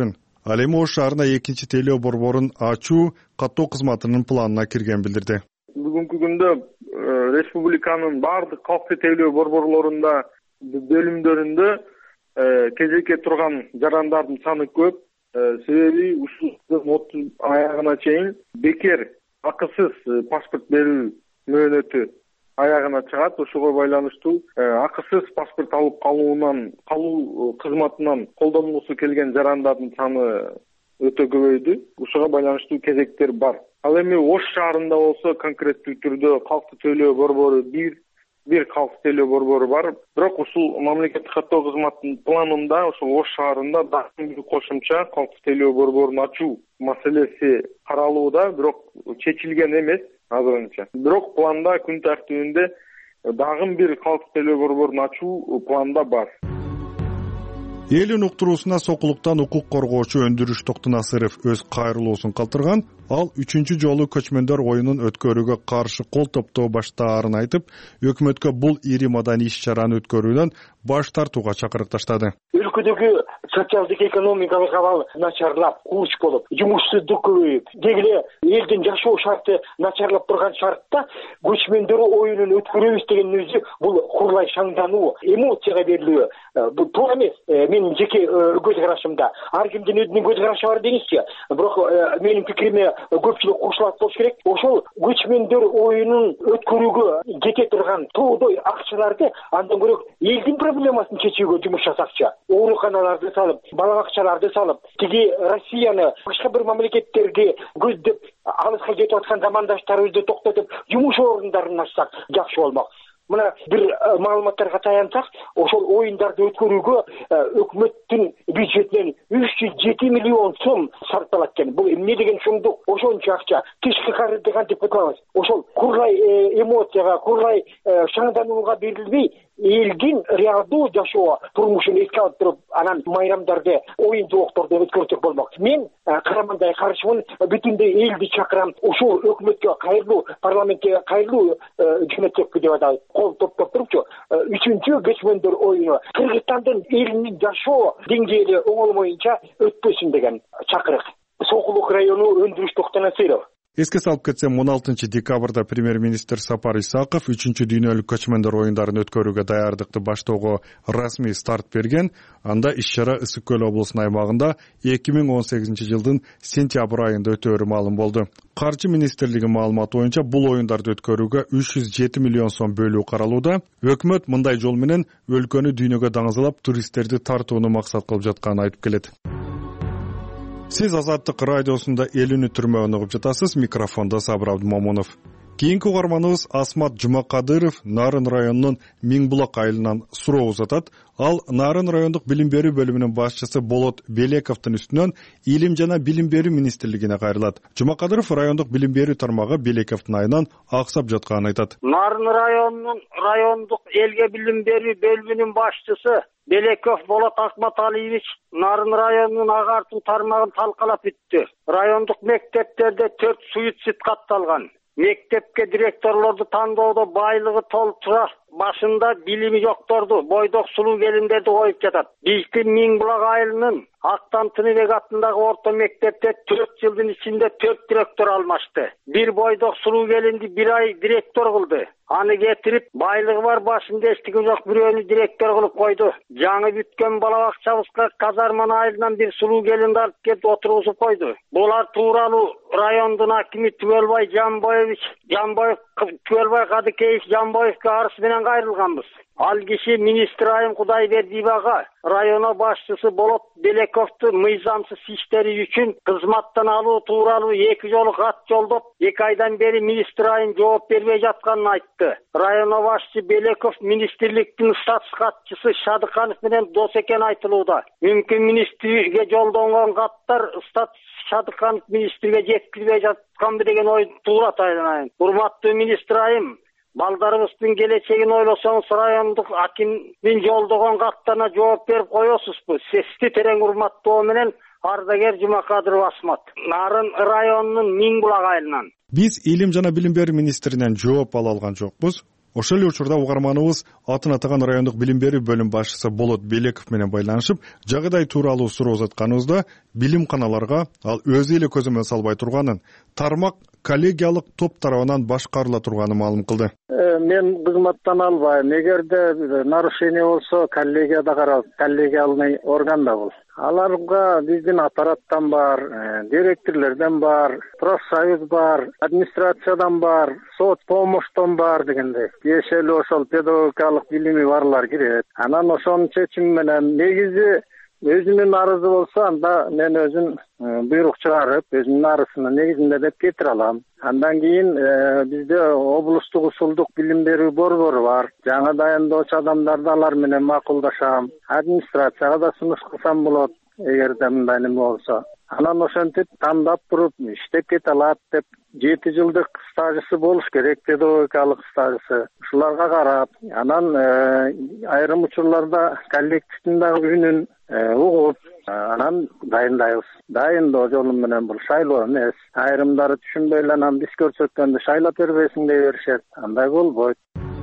Ал эми Ош шаарына экинчи тейлөө борборун ачуу каттоо кызматынын планына кирген билдирди. Бүгүнкү күндө республиканын баардык калктуу тейлөө борборлорунда бөлүмдөрүндө кезекке турган жарандардын саны көп. Себеби ушул отуз аягына чейин бекер акысыз паспорт берүү мөөнөтү аягына чыгат. Ошого байланыштуу акысыз паспорт алып калуунан калуу кызматынан колдонулгусу келген жарандардын саны өтө көбөйдү. Ушуга байланыштуу кезектер бар. Ал эми Ош шаарында болсо конкреттүү түрдө калктуу тейлөө борбору бир бир калктуу тейлөө борбору бар. Бирок ушул мамлекеттик каттоо кызматынын планында ушул Ош шаарында дагы бир кошумча калктуу тейлөө борборун ачуу маселеси каралууда, бирок чечилген эмес азырынча. Бирок планда күн тартибинде дагы бир калктуу тейлөө борборун ачуу планда бар. Элин уктуруусуна сокулуктан укук коргоочу Өндүрүш Токтунасыров өз кайрылуусун калтырган. Ал үчүнчү жолу көчмөндөр оюнун өткөрүүгө каршы кол топтоо баштаарын айтып, өкмөткө бул ири маданий иш-чараны өткөрүүдөн баш тартууга чакырык таштады. Өлкөдөгү социалдык экономикалык абал начарлап, курч болуп, жумушсуздук көбөйүп, деги элдин жашоо шарты начарлап турган шартта көчмөндөр оюнун өткөрөбүз деген өзү бул курлай шаңдануу, эмоцияга берилүү. Бул туура эмес. Менин жеке көз карашымда. Ар кимдин өзүнүн көз карашы бар дейинизчи. Бирок менин пикириме көпчүлүк кошулат болуш керек. Ошол көчмөндөр оюнун өткөрүүгө кете турган тоодой акчаларды андан көрө элдин проблемасын чечүүгө жумуш жасакчы. Ооруканаларды салып, бала бакчаларды салып, тиги Россияны башка бир мамлекеттерге көздөп алыска кетип аткан замандаштарыбызды токтотуп, жумуш орундарын ачсак жакшы болмок. Мына бир маалыматтарга таянсак, ошол оюндарды өткөрүүгө өкмөттүн бюджетинен үч жүз жети миллион сом сарпталат экен. Бул эмне деген шумдук? Ошончо акча тышкы карызды кантип кутабыз? Ошол курлай эмоцияга, курлай шаңданууга берилбей, элдин реалдуу жашоо турмушун эске алып туруп, анан майрамдарды, оюн жоокторду өткөрсөк болмок. Мен карамандай каршымын, бүтүндөй элди чакырам, ушул өкмөткө кайрылуу, парламентке кайрылуу жөнөтөккү деп атайт. Кол топтоп турупчу, үчүнчү көчмөндөр оюну Кыргызстандын элинин жашоо деңгээли оңолмоюнча өтпөсүн деген чакырык. Сокулук району Өндүрүш Токтунасыров. Эске салып кетсем, он алтынчы декабрда премьер-министр Сапар Исаков үчүнчү дүйнөлүк көчмөндөр оюндарын өткөрүүгө даярдыкты баштоого расмий старт берген. Анда иш-чара Ысык Көл облусунун аймагында эки миң он сегизинчи жылдын сентябрь айында өтөөрү маалым болду. Каржы министрлиги маалыматы боюнча бул оюндарды өткөрүүгө үч жүз жети миллион сом бөлүү каралууда. Өкмөт мындай жол менен өлкөнү дүйнөгө даңазалап, туристтерди тартууну максат кылып жатканын айтып келет. Сиз Азаттык радиосунда эл үнү түрмөгүн угуп жатасыз. Микрофондо Сабыр Абдымомунов. Кийинки угарманыбыз Асмат Жумакадыров Нарын районунун Миңбулак айылынан суроо узатат. Ал Нарын райондук билим берүү бөлүмүнүн башчысы Болот Белековдун үстүнөн Илим жана билим берүү министрлигине кайрылат. Жумакадыров райондук билим берүү тармагы Белековдун айынан аксап жатканын айтат. Нарын районунун райондук элге билим берүү бөлүмүнүн башчысы Белеков Болот Акматалиевич Нарын районунун агартуу тармагын талкалап бүттү. Райондук мектептерде төрт суицид катталган. Мектепке директорлорду тандоодо байлыгы толтура башында билими жокторду, бойдок сулуу келиндерди коюп жатат. Биздин Миңбулак айылынын Актан Тыныбек атындагы орто мектепте төрт жылдын ичинде төрт директор алмашты. Бир бойдок сулуу келинди бир ай директор кылды. Аны кетирип, байлыгы бар башында эчтеке жок бирөөнү директор кылып койду. Жаңы бүткөн бала бакчабызга казарман айылынан бир сулуу келинди алып келип отургузуп койду. Булар тууралуу райондун акими Түгөлбай Жамбоевич, Жамбоев Түгөлбай Кадыкеевич Жамбоевке арыз менен кайрылганбыз. Ал киши министр Айым Кудайбердиевага районо башчысы Болот Белековду мыйзамсыз иштери үчүн кызматтан алуу тууралуу эки жолу кат жолдоп, эки айдан бери министр Айым жооп бербей жатканын айтты. Районо башчы Белеков министрликтин статус катчысы Шадыканов менен дос экен айтылууда. Мүмкүн министрге жолдонгон каттар статус Шадыканов министрге жеткизбей жатканбы деген ой туура тайланайын. Урматтуу министр Айым, балдарыбыздын келечегин ойлосоңуз райондук акимдин жолдогон каттарына жооп берип коесузбу? Сизди терең урматтоо менен Ардагер Жумакадыров Асмат, Нарын районунун Миңбулак айылынан. Биз Илим жана билим берүү министринен жооп ала алган жокпуз. Ошол эле учурда угарманыбыз атын атаган райондук билим берүү бөлүм башчысы Болот Белеков менен байланышып, жагдай тууралуу суроо узатканыбызда билимканаларга ал өзү эле көзөмөл салбай турганын, тармак коллегиялык топ тарабынан башкарыла турганын маалым кылды. Мен кызматтан албайм. Эгерде нарушение болсо, коллегияда каралат, коллегиальный органда бул. Аларга биздин аппараттан бар, директорлордон бар, профсоюз бар, администрациядан бар, соц помощтон бар дегендей. Тиешелүү ошол педагогикалык билими барлар кирет. Анан ошонун чечими менен негизи өзүнүн арызы болсо, анда мен өзүм буйрук чыгарып, өзүнүн арызын негизинде деп кетире алам. Андан кийин бизде облустук усулдук билим берүү борбору бар. Жаңы дайындоочу адамдарды алар менен макулдашам. Администрацияга да сунуш кылсам болот, эгерде мындай неме болсо. Анан ошентип тандап туруп иштеп кете алат деп жети жылдык стажысы болуш керек, педагогикалык стажысы. Ушуларга карап, анан айрым учурларда коллективдин дагы үнүн угуп, анан дайындайбыз. Дайындоо жолу менен бул шайлоо эмес. Айрымдары түшүнбөй эле анан биз көрсөткөндү шайлап бербесиң дей беришет. Андай болбойт.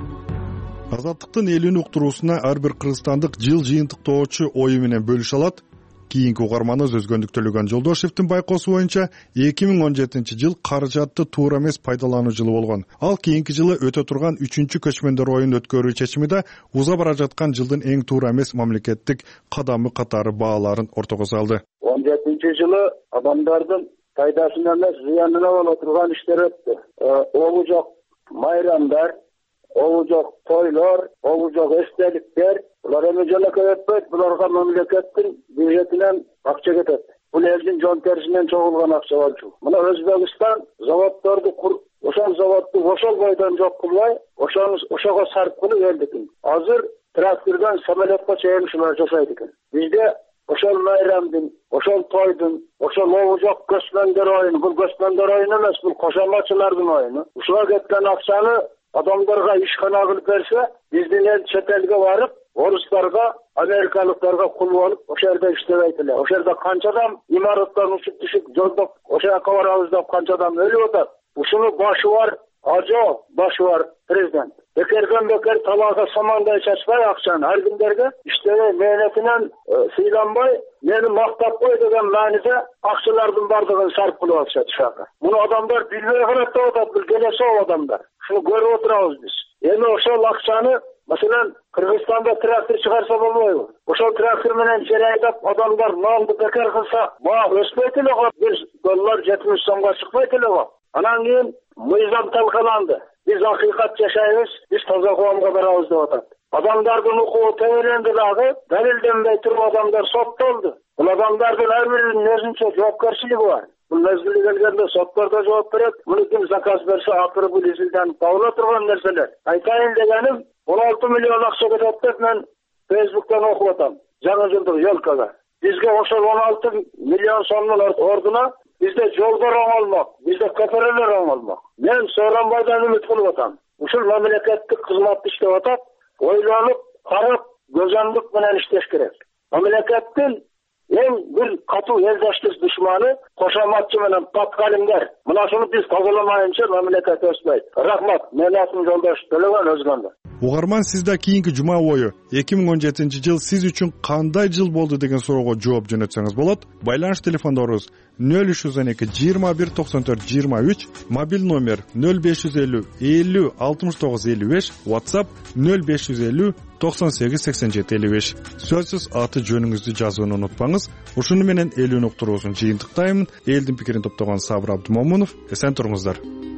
Азаттыктын элүүнү уктуруусуна ар бир кыргызстандык жыл жыйынтыктоочу ою менен бөлүшө алат. Кийинки угарманыбыз Өзгөндүк Төлөгөн Жолдошевдин байкоосу боюнча эки миң он жетинчи жыл каражатты туура эмес пайдалануу жылы болгон. Ал кийинки жылы өтө турган үчүнчү көчмөндөр оюн өткөрүү чечими да уза бара жаткан жылдын эң туура эмес мамлекеттик кадамы катары бааларын ортого салды. он жетинчи жылы адамдардын пайдасына эмес, зыянына боло турган иштер өттү. Обу жок майрамдар, обу жок тойлор, обу жок эстеликтер, булар эми жолокой өтпөйт, буларга мамлекеттин бюджетинен акча кетет. Бул элдин жоонкерчилигинен чогулган акча болчу. Мына Өзбекстан заводдорду куруп, ошол заводду ошол бойдон жок кылбай, ошону ошого сарп кылып элдикин. Азыр трактордон самолетко чейин ушулар жашайт экен. Бизде ошол майрамдын, ошол тойдун, ошол обу жок көчмөндөр оюну, бул көчмөндөр оюну эмес, бул кошомачылардын оюну. Ушуга кеткен акчаны адамдарга ишкана кылып берсе, биздин эл чет элге барып, орустарга, америкалыктарга кул болуп, ошол жерде иштебейт эле. Ошол жерде канча адам имараттан учуп түшүп, жолдо ошол жака барабыз деп канча адам өлүп атат. Ушуну башы бар, ажо башы бар президент. Бекерден бекер талаага самандай чачпай акчаны ар кимдерге иштебей, мээнетинен сыйланбай, мени мактап кой деген мааниде акчалардын бардыгын сарп кылып атышат ушака. Муну адамдар билбей карап атат, бул келесоо адамдар. Шуну көрүп отурабыз биз. Эми ошол акчаны, маселен, Кыргызстанда трактор чыгарса болбойбу? Ошол трактор менен жер айдап, адамдар малды бекер кылса, баа өспөйт эле го, бир доллар жетимиш сомго чыкпайт эле го. Анан кийин мыйзам талкаланды. Биз акыйкат жашайбыз, биз таза коомго барабыз деп атат. Адамдардын укугу тебеленди дагы, далилденбей туруп адамдар соттолду. Бул адамдардын ар биринин өзүнчө жоопкерчилиги бар. Бул мезгили келгенде соттор да жооп берет. Муну ким заказ берсе, акыры бул изилденип табыла турган нерселер. Айтайын дегеним, он алты миллион акча кетет деп мен Фейсбуктан окуп атам. Жаңы жылдык ёлкага. Бизге ошол он алты миллион сомдун ордуна бизде жолдор оңолмок, бизде көпөрөлөр оңолмок. Мен Сооронбайдан үмүт кылып атам. Ушул мамлекеттик кызматты иштеп атат, ойлонуп, карап, көзөмдүк менен иштеш керек. Мамлекеттин эң бир катуу элдештик душманы кошоматчы менен паткалимдер. Мына шуну биз тазаламайынча мамлекет өспөйт. Рахмат. Мен атым Жолдош Төлөгөн Өзгөндө. Угарман, сиз да кийинки жума бою эки миң он жетинчи жыл сиз үчүн кандай жыл болду деген суроого жооп жөнөтсөңүз болот. Байланыш телефондорубуз нөл үч жүз он эки жыйырма бир токсон төрт жыйырма үч, мобил номер нөл беш жүз элүү элүү алтымыш тогуз элүү беш, WhatsApp нөл беш жүз элүү токсон сегиз сексен жети элүү беш. Сөзсүз аты жөнүңүздү жазууну унутпаңыз. Ушуну менен элүүнү уктуруусун жыйынтыктаймын. Элдин пикирин топтогон Сабыр Абдымомунов. Эсен туруңуздар.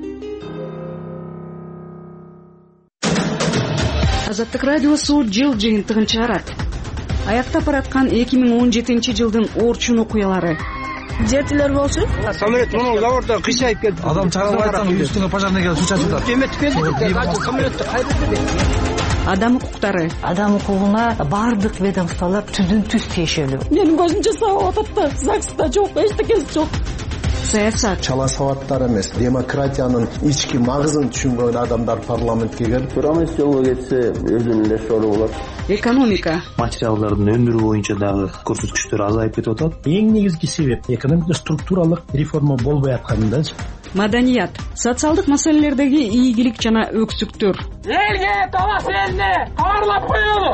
Азаттык радиосу жыл жыйынтыгын чыгарат. Аяктап бараткан эки миң он жетинчи жылдын орчун окуялары. Жертилер болчу? Самолет муну заводдон кыйшайып келди. Адам чыгарылган үстүнө пожарный келип суу чачып атат. Эметип келди. Самолетти кайда? Адам укуктары. Адам укугуна бардык ведомстволор түздүн түз тиешелүү. Менин көзүмчө сабап атат да, ЗАГСта жок, эчтекеси жок. Саясат. Чала сабаттар эмес, демократиянын ички магызын түшүнгөн адамдар парламентке келип, турамыз жолго кетсе өзүнүн эле сору болот. Экономика. Материалдардын өндүрүү боюнча дагы көрсөткүчтөр азайып кетип атат. Эң негизги себеп экономика структуралык реформа болбой атканында. маданият, социалдык маселелердеги ийгилик жана өксүктөр. Элге талаш элине кабарлап коелу.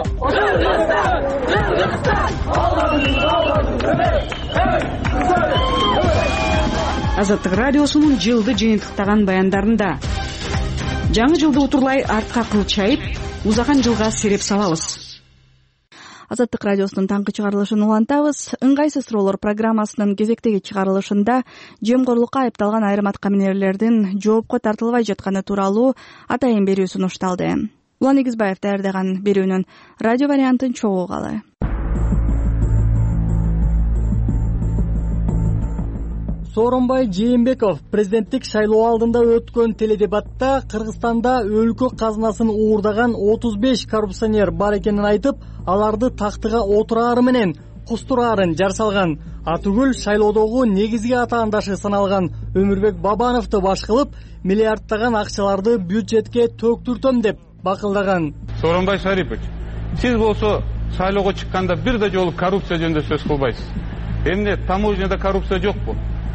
Азаттык радиосунун жылды жыйынтыктаган баяндарында жаңы жылды утурлай артка кылчайып, узаган жылга сереп салабыз. Азаттык радиосунун таңкы чыгарылышын улантабыз. Ыңгайсыз суроолор программасынын кезектеги чыгарылышында жемкорлукка айыпталган айрым аткаминерлердин жоопко тартылбай жатканы тууралуу атайын берүү сунушталды. Улан Игизбаев даярдаган берүүнүн радио вариантын чогуу угалы. Сооронбай Жээнбеков президенттик шайлоо алдында өткөн теледебатта Кыргызстанда өлкө казынасын уурдаган отуз беш коррупционер бар экенин айтып, аларды тактыга отураары менен кустураарын жар салган. Атүгүл шайлоодогу негизги атаандашы саналган Өмүрбек Бабановду баш кылып, миллиардтаган акчаларды бюджетке төктүртөм деп бакылдаган. Сооронбай Шарипович, сиз болсо шайлоого чыкканда бир да жолу коррупция жөнүндө сөз кылбайсыз. Эмне таможняда коррупция жокпу?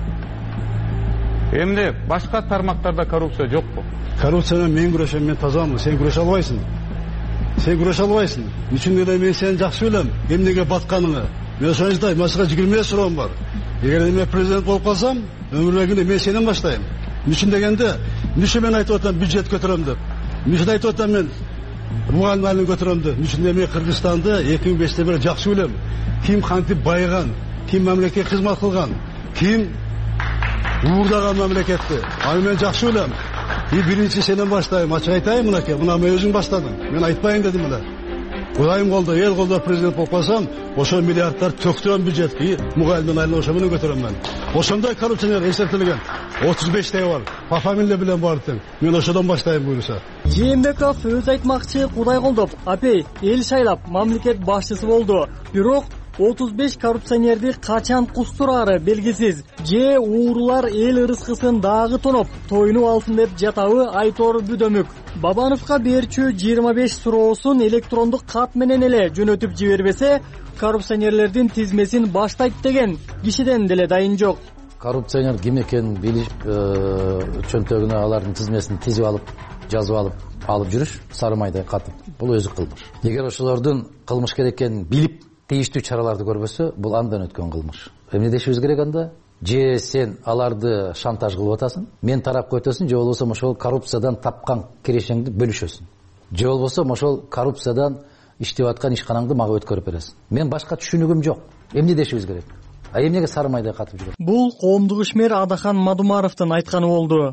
Эмне башка тармактарда коррупция жокпу? Коррупция менен мен күрөшөм, мен тазамын, сен күрөшө албайсың. Сен күрөшө албайсың. Үчүн эле мен сени жакшы билем, эмнеге батканыңы. Мен ошону айтайм, башка жыйырма беш суроом бар. Эгер мен президент болуп калсам, өмүрбөгүндө мен сенен баштайм. Үчүн дегенде, мүчө мен айтып атам бюджет көтөрөм деп. Мүчө айтып атам мен буган малын көтөрөм деп. Үчүн мен Кыргызстанды эки миң беште бери жакшы билем. Ким кантип байыган, ким мамлекетке кызмат кылган, ким уурдаган мамлекетти. Аны мен жакшы билем. И биринчи сенен баштайм, ачык айтайын мынакей, мына мен өзүң баштадың. Мен айтпайын дедим эле. Кудайым колдо, эл колдо президент болуп калсам, ошо миллиардтар төктүрөм бюджетке, мугалимдин айлыгын ошо менен көтөрөм мен. Ошондой коррупционер эсептелген отуз бештеги бар. По фамилия билен бар тең. Мен ошодон баштайм буюрса. Жээнбеков өз айтмакчы Кудай колдоп, апей, эл шайлап мамлекет башчысы болду. Бирок отуз беш коррупционерди качан кустураары белгисиз. Же уурулар эл ырыскысын дагы тоноп, тоюнуп алсын деп жатабы Айтор Бүдөмүк. Бабановго берчү жыйырма беш суроосун электрондук кат менен эле жөнөтүп жибербесе, коррупционерлердин тизмесин баштайт деген кишиден деле дайын жок. Коррупционер ким экенин билип, чөнтөгүнө алардын тизмесин тизип алып, жазып алып, алып жүрүш сары майдай катып. Бул өзү кылмыш. Эгер ошолордун кылмыш керек экенин билип, тийиштүү чараларды көрбөсө, бул андан өткөн кылмыш. Эмне дешибиз керек анда? Же сен аларды шантаж кылып атасың, мен тарапка өтөсүң, же болбосо ошол коррупциядан тапкан кирешеңди бөлүшөсүң. Же болбосо ошол коррупциядан иштеп аткан ишканаңды мага өткөрүп бересиң. Мен башка түшүнүгүм жок. Эмне дешибиз керек? А эмнеге сары майдай катып жүрөт? Бул коомдук ишмер Адахан Мадумаровдун айтканы болду.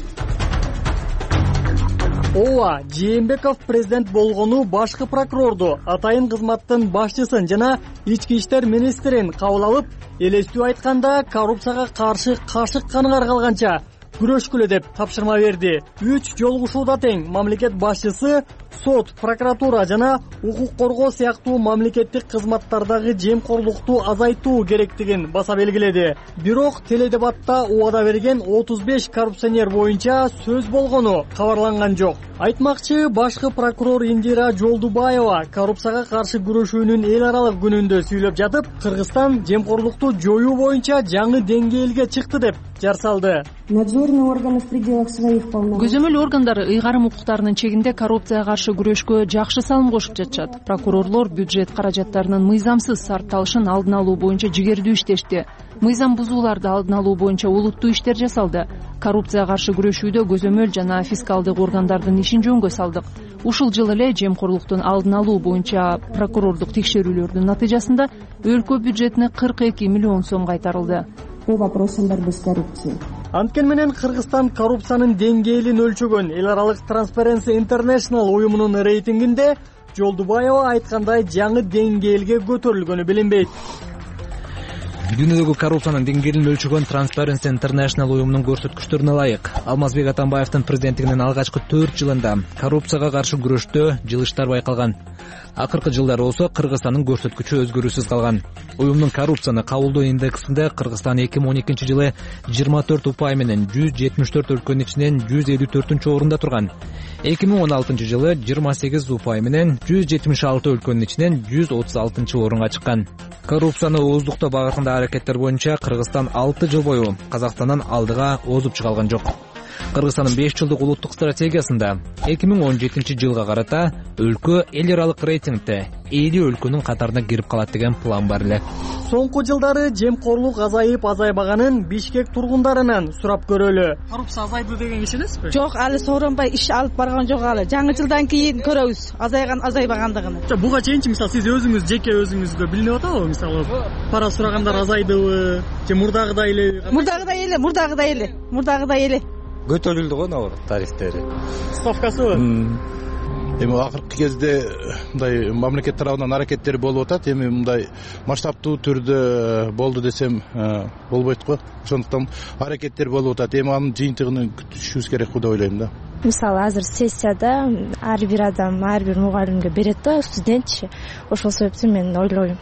Ооба, Жээнбеков президент болгону башкы прокурорду, атайын кызматтын башчысын жана ички иштер министрин кабыл алып, элестүү айтканда коррупцияга каршы кашык каныңар калганча күрөшкүлө деп тапшырма берди. Үч жолугушууда тең мамлекет башчысы сот, прокуратура жана укук коргоо сыяктуу мамлекеттик кызматтардагы жемкорлукту азайтуу керектигин баса белгиледи. Бирок теледебатта убада берген отуз беш коррупционер боюнча сөз болгону кабарланган жок. Айтмакчы башкы прокурор Индира Жолдубаева коррупцияга каршы күрөшүүнүн эл аралык күнүндө сүйлөп жатып, Кыргызстан жемкорлукту жоюу боюнча жаңы деңгээлге чыкты деп жар салды. Көзөмөл органдары ыйгарым укуктарынын чегинде коррупцияга каршы күрөшкө жакшы салым кошуп жатышат. Прокурорлор бюджет каражаттарынын мыйзамсыз сарпталышын алдын алуу боюнча жигердүү иштешти. Мыйзам бузууларды алдын алуу боюнча олуттуу иштер жасалды. Коррупцияга каршы күрөшүүдө көзөмөл жана фискалдык органдардын ишин жөнгө салдык. Ушул жылы эле жемкорлуктун алдын алуу боюнча прокурордук текшерүүлөрдүн натыйжасында өлкө бюджетине кырк эки миллион сом кайтарылды. Анткени менен Кыргызстан коррупциянын деңгээлин өлчөгөн эл аралык Transparency International уюмунун рейтингинде Жолдубаева айткандай жаңы деңгээлге көтөрүлгөнү билинбейт. Дүйнөдөгү коррупциянын деңгээлин өлчөгөн Transparency International уюмунун көрсөткүчтөрүнө ылайык Алмазбек Атамбаевдин президенттигинин алгачкы төрт жылында коррупцияга каршы күрөштө жылыштар байкалган. Акыркы жылдары болсо Кыргызстандын көрсөткүчү өзгөрүүсүз калган. Уюмдун коррупцияны кабылдоо индексинде Кыргызстан эки миң он экинчи жылы жыйырма төрт упай менен жүз жетимиш төрт өлкөнүн ичинен жүз элүү төртүнчү орунда турган. эки миң он алтынчы жылы жыйырма сегиз упай менен жүз жетимиш алты өлкөнүн ичинен жүз отуз алтынчы орунга чыккан. Коррупцияны ооздуктоо багытындагы аракеттер боюнча Кыргызстан алты жыл бою Казакстандан алдыга озуп чыга алган жок. Кыргызстандын беш жылдык улуттук стратегиясында эки миң он жетинчи жылга карата өлкө эл аралык рейтингде элүү өлкөнүн катарына кирип калат деген план бар эле. Соңку жылдары жемкорлук азайып азайбаганын Бишкек тургундарынан сурап көрөлү. Коррупция азайды деген ишенесизби? Жок, али сооронбай иш алып барган жок алы. Жаңы жылдан кийин көрөбүз азайган азайбагандыгын. Буга чейинчи мисалы сиз өзүңүз жеке өзүңүзгө билинип атабы? Мисалы пара сурагандар азайдыбы же мурдагыдай эле? Мурдагыдай эле, мурдагыдай эле, мурдагыдай эле. Көтөрүлдү го наоборот тарифтери. Ставкасыбы? Эми акыркы кезде мындай мамлекет тарабынан аракеттер болуп атат. Эми мындай масштабтуу түрдө болду десем болбойт го. Ошондуктан аракеттер болуп атат. Эми анын жыйынтыгын күтүшүбүз керек деп ойлойм да. Мисалы азыр сессияда ар бир адам ар бир мугалимге берет да, студентчи. Ошол себептен мен ойлойм.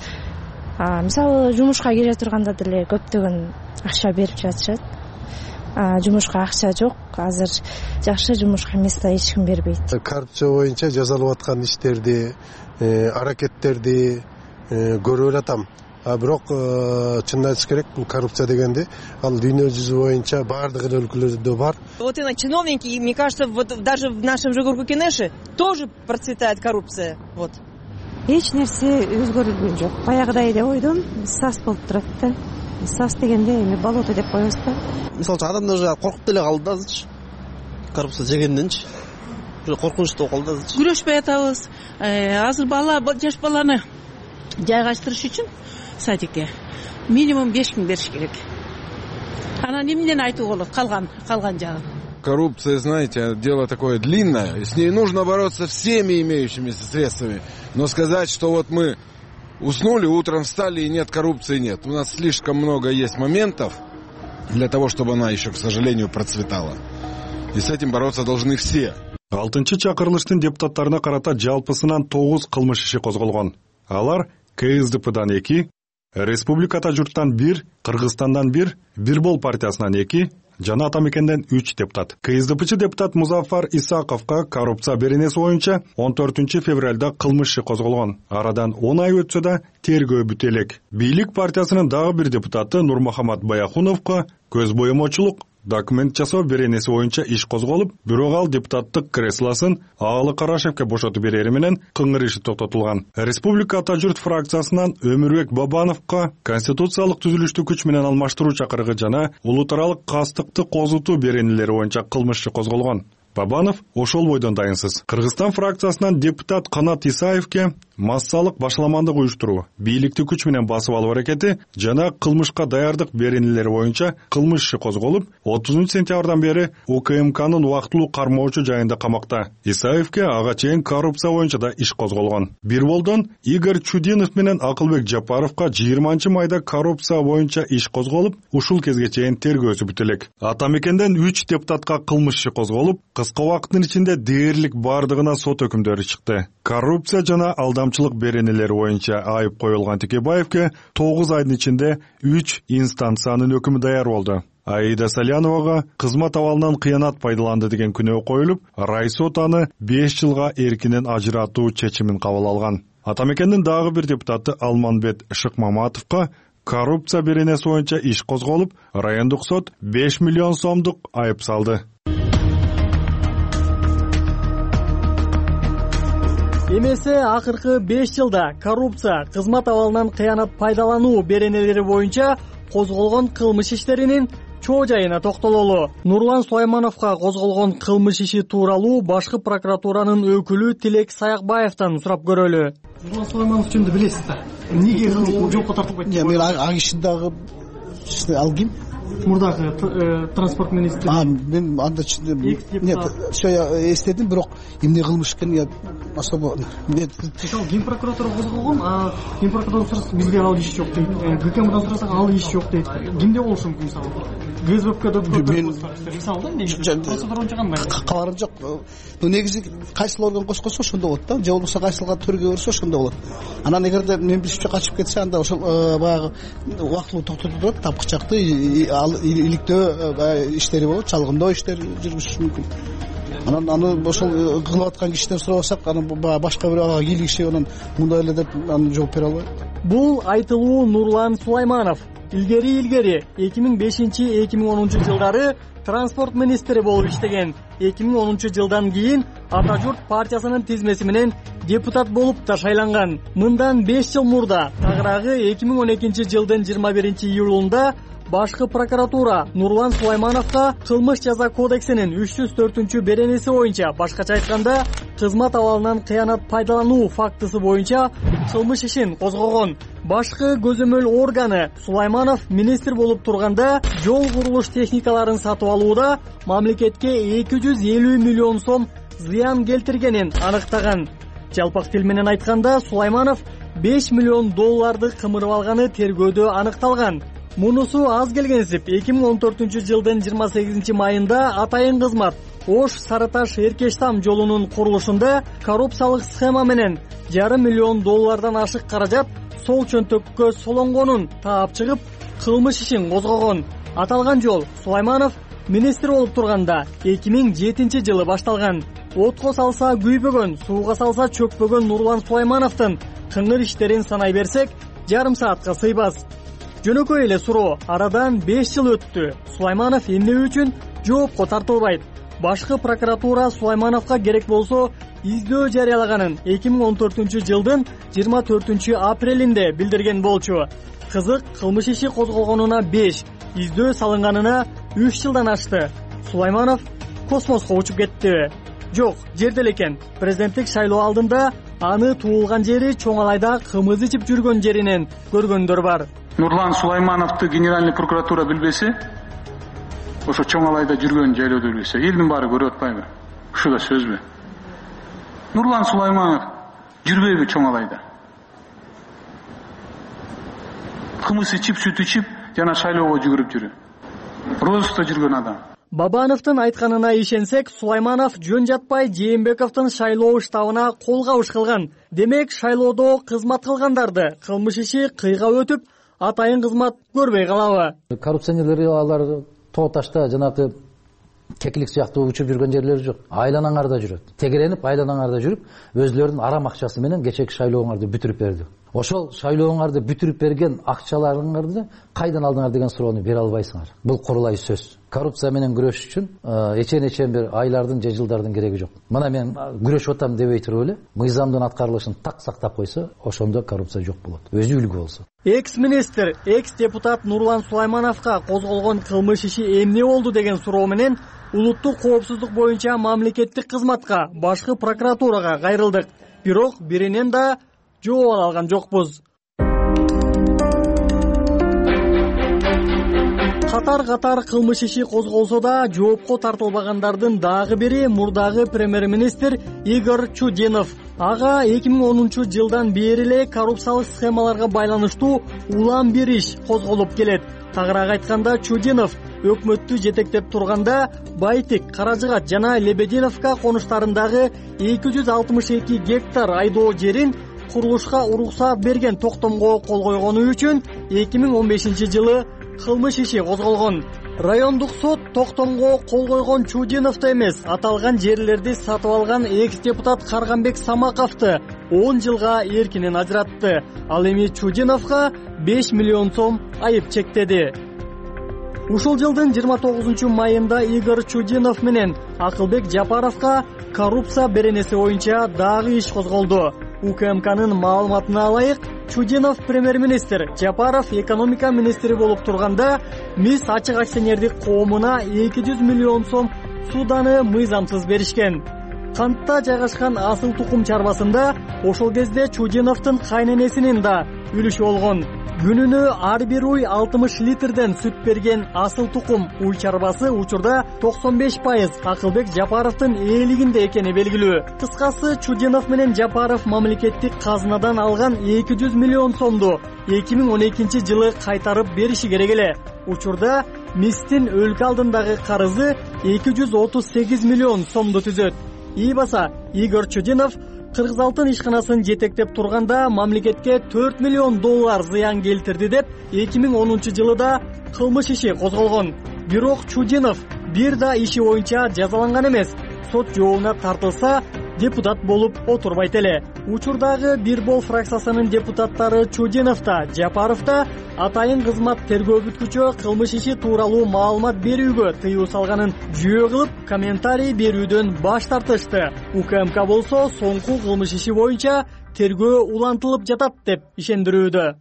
Мисалы жумушка кире турганда деле көптөгөн акча берип жатышат. Жумушка акча жок, азыр жакшы жумушка место эч ким бербейт. Коррупция боюнча жасалып аткан иштерди, аракеттерди көрүп атам. А бирок чынын айтыш керек, коррупция дегенде ал дүйнө жүзү боюнча баардык өлкөлөрдө бар. Вот именно чиновники, мне кажется, вот даже в нашем же Гурку Кенеше тоже процветает коррупция. Вот. Эч нерсе өзгөрүлгөн жок. Баягыдай эле ойдон САС болуп турат да. САС дегенде эми болото деп коебуз да. Мисалы үчүн адамдар уже коркуп деле калды да азырчы. Коррупция жегенденчи. Уже коркунучтуу болуп калды азырчы. Күрөшпөй атабыз. Азыр бала, жаш баланы жайгаштырыш үчүн садикке минимум беш миң бериш керек. Анан эмнени айтууга болот? Калган, калган жагы. Коррупция, знаете, дело такое длинное. С ней нужно бороться всеми имеющимися средствами. Но сказать, что вот мы уснули, утром встали и нет коррупции, нет. У нас слишком много есть моментов для того, чтобы она еще, к сожалению, процветала. И с этим бороться должны все. алтынчы чакырылыштын депутаттарына карата жалпысынан тогуз кылмыш иши козголгон. Алар КСДПдан эки, Республиката журттан бир, Кыргызстандан бир, Бирбол партиясынан эки, жана ата мекенден үч депутат. КСДПчы депутат Музафар Исаковго коррупция беренеси боюнча он төртүнчү февралда кылмыш иши козголгон. Арадан он ай өтсө да тергөө бүтө элек. Бийлик партиясынын дагы бир депутаты Нурмухамат Баяхуновго көз боемочулук документ жасоо беренеси боюнча иш козголуп, бирок ал депутаттык креслосын Аалы Карашевке бошотуп берери менен кыңгыр иши токтотулган. Республика Ата журт фракциясынан Өмүрбек Бабановго конституциялык түзүлүштү күч менен алмаштыруу чакырыгы жана улутаралык кастыкты козутуу беренелери боюнча кылмыш иши козголгон. Бабанов ошол бойдон дайынсыз. Кыргызстан фракциясынан депутат Канат Исаевке массалык башаламандык уюштуруу, бийликти күч менен басып алуу аракети жана кылмышка даярдык беренелери боюнча кылмыш иши козголуп, отузунчу сентябрдан бери УКМКнын убактылуу кармоочу жайында камакта. Исаевке ага чейин коррупция боюнча да иш козголгон. Бирболдон Игорь Чудинов менен Акылбек Жапаровго жыйырманчы майда коррупция боюнча иш козголуп, ушул кезге чейин тергөөсү бүтө элек. Ата мекенден үч депутатка кылмыш иши козголуп, кыска убакыттын ичинде дээрлик бардыгына сот өкүмдөрү чыкты. Коррупция жана алдамчылык беренелери боюнча айып коюлган Текебаевке тогуз айдын ичинде үч инстанциянын өкүмү даяр болду. Аида Саляновага кызмат абалынан кыянат пайдаланды деген күнөө коюлуп, рай сот аны беш жылга эркинен ажыратуу чечимин кабыл алган. Ата мекендин дагы бир депутаты Алманбет Шыкмаматовго коррупция беренеси боюнча иш козголуп, райондук сот беш миллион сомдук айып салды. Эмесе акыркы беш жылда коррупция, кызмат абалынан кыянат пайдалануу беренелери боюнча козголгон кылмыш иштеринин чоо жайына токтололу. Нурлан Сулаймановго козголгон кылмыш иши тууралуу башкы прокуратуранын өкүлү Тилек Саякбаевтан сурап көрөлү. Нурлан Сулайманов жөнүндө билесиз да? Эмнеге жолго тартылбайт? Мен аг ишиндагы ал ким? Мурдагы транспорт министри. А, мен анда нет, все я эстедим, бирок эмне кылмыш экен я особо нет. Ген прокуратура козголгон, а Ген прокуратурасы бизге ал иш жок дейт. ГКМдан сурасак ал иш жок дейт. Кимде болушу мүмкүн мисалы? ГСБКда мисалы да эмне? Процедура боюнча кандай? Кабарым жок. Ну негизи кайсыл орган кошконсо ошондо болот да. Же болбосо кайсылга төргө берсе ошондо болот. Анан эгерде мен билишимче качып кетсе, анда ошол баягы убактылуу токтотулат, тапкычакты иликтөө иштери болот, чалгындоо иштери жүргүзүшү мүмкүн. Анан аны ошол кылып аткан кишиден сурабасак, анан башка бир ага кийлигиши анан мындай эле деп аны жооп бере албайт. Бул айтылуу Нурлан Сулайманов. илгери илгери эки миң бешинчи эки миң онунчу жылдары транспорт министри болуп иштеген. эки миң онунчу жылдан кийин Ата журт партиясынын тизмеси менен депутат болуп да шайланган. Мындан беш жыл мурда тагыраагы эки миң он экинчи жылдын жыйырма биринчи июлунда башкы прокуратура Нурлан Сулаймановго кылмыш жаза кодексинин үч жүз төртүнчү беренеси боюнча, башкача айтканда кызмат абалынан кыянат пайдалануу фактысы боюнча кылмыш ишин козгогон. Башкы көзөмөл органы Сулайманов министр болуп турганда жол курулуш техникаларын сатып алууда мамлекетке эки жүз элүү миллион сом зыян келтиргенин аныктаган. Жалпак тил менен айтканда Сулайманов беш миллион долларды кымырып алганы тергөөдө аныкталган. Мунусу аз келгенсип эки миң он төртүнчү жылдын жыйырма сегизинчи майында Атайын кызмат Ош Сарыташ Эркештам жолунун курулушунда коррупциялык схема менен жарым миллион доллардан ашык каражат сол чөнтөккө солонгонун таап чыгып, кылмыш ишин козгогон. Аталган жол Сулайманов министр болуп турганда эки миң жетинчи жылы башталган. Отко салса күйбөгөн, сууга салса чөкпөгөн Нурлан Сулаймановдун кыңыр иштерин санай берсек, жарым саатка сыйбас. Жөнөкөй эле суроо. Арадан беш жыл өттү. Сулайманов эмне үчүн жоопко тартылбайт? Башкы прокуратура Сулаймановго керек болсо издөө жарыялаганын эки миң он төртүнчү жылдын жыйырма төртүнчү апрелинде билдирген болчу. Кызык, кылмыш иши козголгонуна беш, издөө салынганына үч жылдан ашты. Сулайманов космоско учуп кетти. Жок, жерде эле экен. Президенттик шайлоо алдында аны туулган жери Чоңалайда кымыз ичип жүргөн жеринен көргөндөр бар. Нурлан Сулаймановду генеральный прокуратура билбесе, ошо Чоңалайда жүргөн жайлоодо билсе, элдин баары көрүп атпайбы? Ушул да сөзбү? Нурлан Сулайманов жүрбөйбү Чоңалайда? Кымыз ичип, сүт ичип, жана шайлоого жүгүрүп жүрүп. Розысто жүргөн адам. Бабановдун айтканына ишенсек, Сулайманов жөн жатпай Жээнбековдун шайлоо штабына кол кабыш кылган. Демек, шайлоодо кызмат кылгандарды кылмыш иши кыйга өтүп, Атайын кызмат көрбөй калабы? Коррупционерлер алар тоо ташта жанагы кекилик сыяктуу учуп жүргөн жерлери жок. Айланаңарда жүрөт. Тегеренип айланаңарда жүрүп, өзлөрүнүн арам акчасы менен кечеки шайлооңарды бүтүрүп берди. Ошол шайлооңарды бүтүрүп берген акчаларыңарды кайдан алдыңар деген суроону бере албайсыңар. Бул курулай сөз. Коррупция менен күрөш үчүн эчен-эчен бир айлардын же жылдардын кереги жок. Мына мен күрөшүп атам дебей туруп эле мыйзамдын аткарылышын так сактап койсо, ошондо коррупция жок болот. Өзү үлгү болсо. Экс-министр, экс-депутат Нурлан Сулаймановго козголгон кылмыш иши эмне болду деген суроо менен улуттук коопсуздук боюнча мамлекеттик кызматка, башкы прокуратурага кайрылдык. Бирок биринен да жооп ала алган жокпуз. Катар-катар кылмыш иши козголсо да жоопко тартылбагандардын дагы бири мурдагы премьер-министр Игорь Чудинов. Ага эки миң онунчу жылдан бери эле коррупциялык схемаларга байланыштуу улам бир иш козголуп келет. Тагыраак айтканда, Чудинов өкмөттү жетектеп турганда Байтик, Каражыгат жана Лебединовка конуштарындагы эки жүз алтымыш эки гектар айдоо жерин курулушка уруксат берген токтомго кол койгону үчүн эки миң он бешинчи жылы кылмыш иши козголгон. Райондук сот токтомго кол койгон Чудиновду эмес, аталган жерлерди сатып алган экс-депутат Карганбек Самаковду он жылга эркинен ажыратты. Ал эми Чудиновго беш миллион сом айып чектеди. Ушул жылдын жыйырма тогузунчу майында Игорь Чудинов менен Акылбек Жапаровго коррупция беренеси боюнча дагы иш козголду. УКМКнын маалыматына алайык, Чудинов премьер-министр, Жапаров экономика министри болуп турганда МИС ачык акционердик коомуна эки жүз миллион сом суданы мыйзамсыз беришкен. Кантта жайгашкан Асыл Тукум чарбасында ошол кезде Чудиновдун кайненесинин да үлүшү болгон. Күнүнө ар бир уй алтымыш литрден сүт берген Асыл Тукум уй чарбасы учурда токсон беш пайыз Акылбек Жапаровдун ээлигинде экени белгилүү. Кыскасы, Чудинов менен Жапаров мамлекеттик казынадан алган эки жүз миллион сомду эки миң он экинчи жылы кайтарып бериши керек эле. Учурда МИСтин өлкө алдындагы карызы эки жүз отуз сегиз миллион сомду түзөт. Ийбаса, Игорь Чудинов Кыргыз алтын ишканасын жетектеп турганда мамлекетке төрт миллион доллар зыян келтирди деп эки миң онунчу жылыда кылмыш иши козголгон. Бирок Чудинов бир да иши боюнча жазаланган эмес. Сот жообуна тартылса, депутат болуп отурбайт эле. Учурдагы Бир Бол фракциясынын депутаттары Чудинов да, Жапаров да атайын кызмат тергөө бүткүчү кылмыш иши тууралуу маалымат берүүгө тыюу салганын жүйө кылып, комментарий берүүдөн баш тартышты. УКМК болсо соңку кылмыш иши боюнча тергөө улантылып жатат деп ишендирүүдө.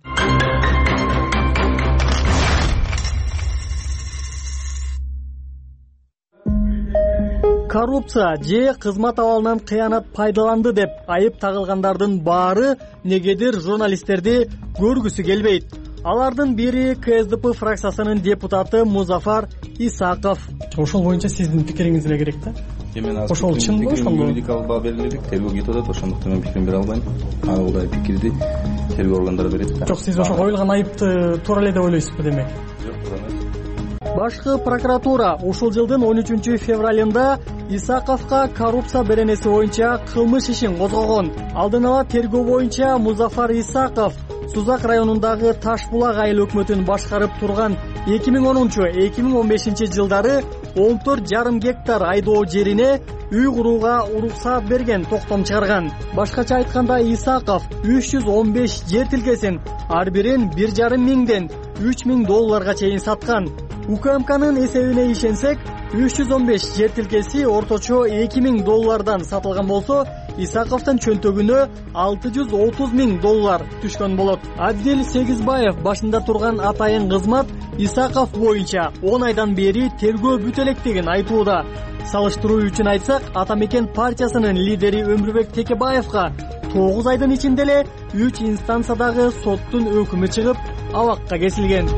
Коррупция же кызмат абалынан кыянат пайдаланды деп айып тагылгандардын баары негедир журналисттерди көргүсү келбейт. Алардын бири КСДП фракциясынын депутаты Музафар Исаков. Ошол боюнча сиздин пикириңиз эле керек да? Ошол чынбы ошондо? Юридикалык баа берилбедик, тергөө кетип атат, ошондуктан мен пикирим бере албайм. Алдай пикирди тергөө органдары берет. Жок, сиз ошо коюлган айыпты туура эле деп ойлойсузбу демек? Жок, туура эмес. Башкы прокуратура ушул жылдын он үчүнчү февралында Исаковго коррупция беренеси боюнча кылмыш ишин козгогон. Алдын ала тергөө боюнча Музафар Исаков Сузак районундагы Таш булак айыл өкмөтүн башкарып турган эки миң онунчу — эки миң он бешинчи жылдары он төрт жарым гектар айдоо жерине үй курууга уруксаат берген, токтом чыгарган. Башкача айтканда, Исаков үч жүз он беш жер тилкесин ар бирин бир жарым миңден үч миң долларга чейин саткан. УКМКнын эсебине ишенсек, үч жүз он беш жер тилкеси орточо эки миң доллардан сатылган болсо, Исаковдун чөнтөгүнө алты жүз отуз миң доллар түшкөн болот. Адил Сегизбаев башында турган атайын кызмат Исаков боюнча он айдан бери тергөө бүтө электигин айтууда. Салыштыруу үчүн айтсак, Ата Мекен партиясынын лидери Өмүрбек Текебаевга тогуз айдын ичинде эле үч инстанциядагы соттун өкүмү чыгып, абакка кесилген.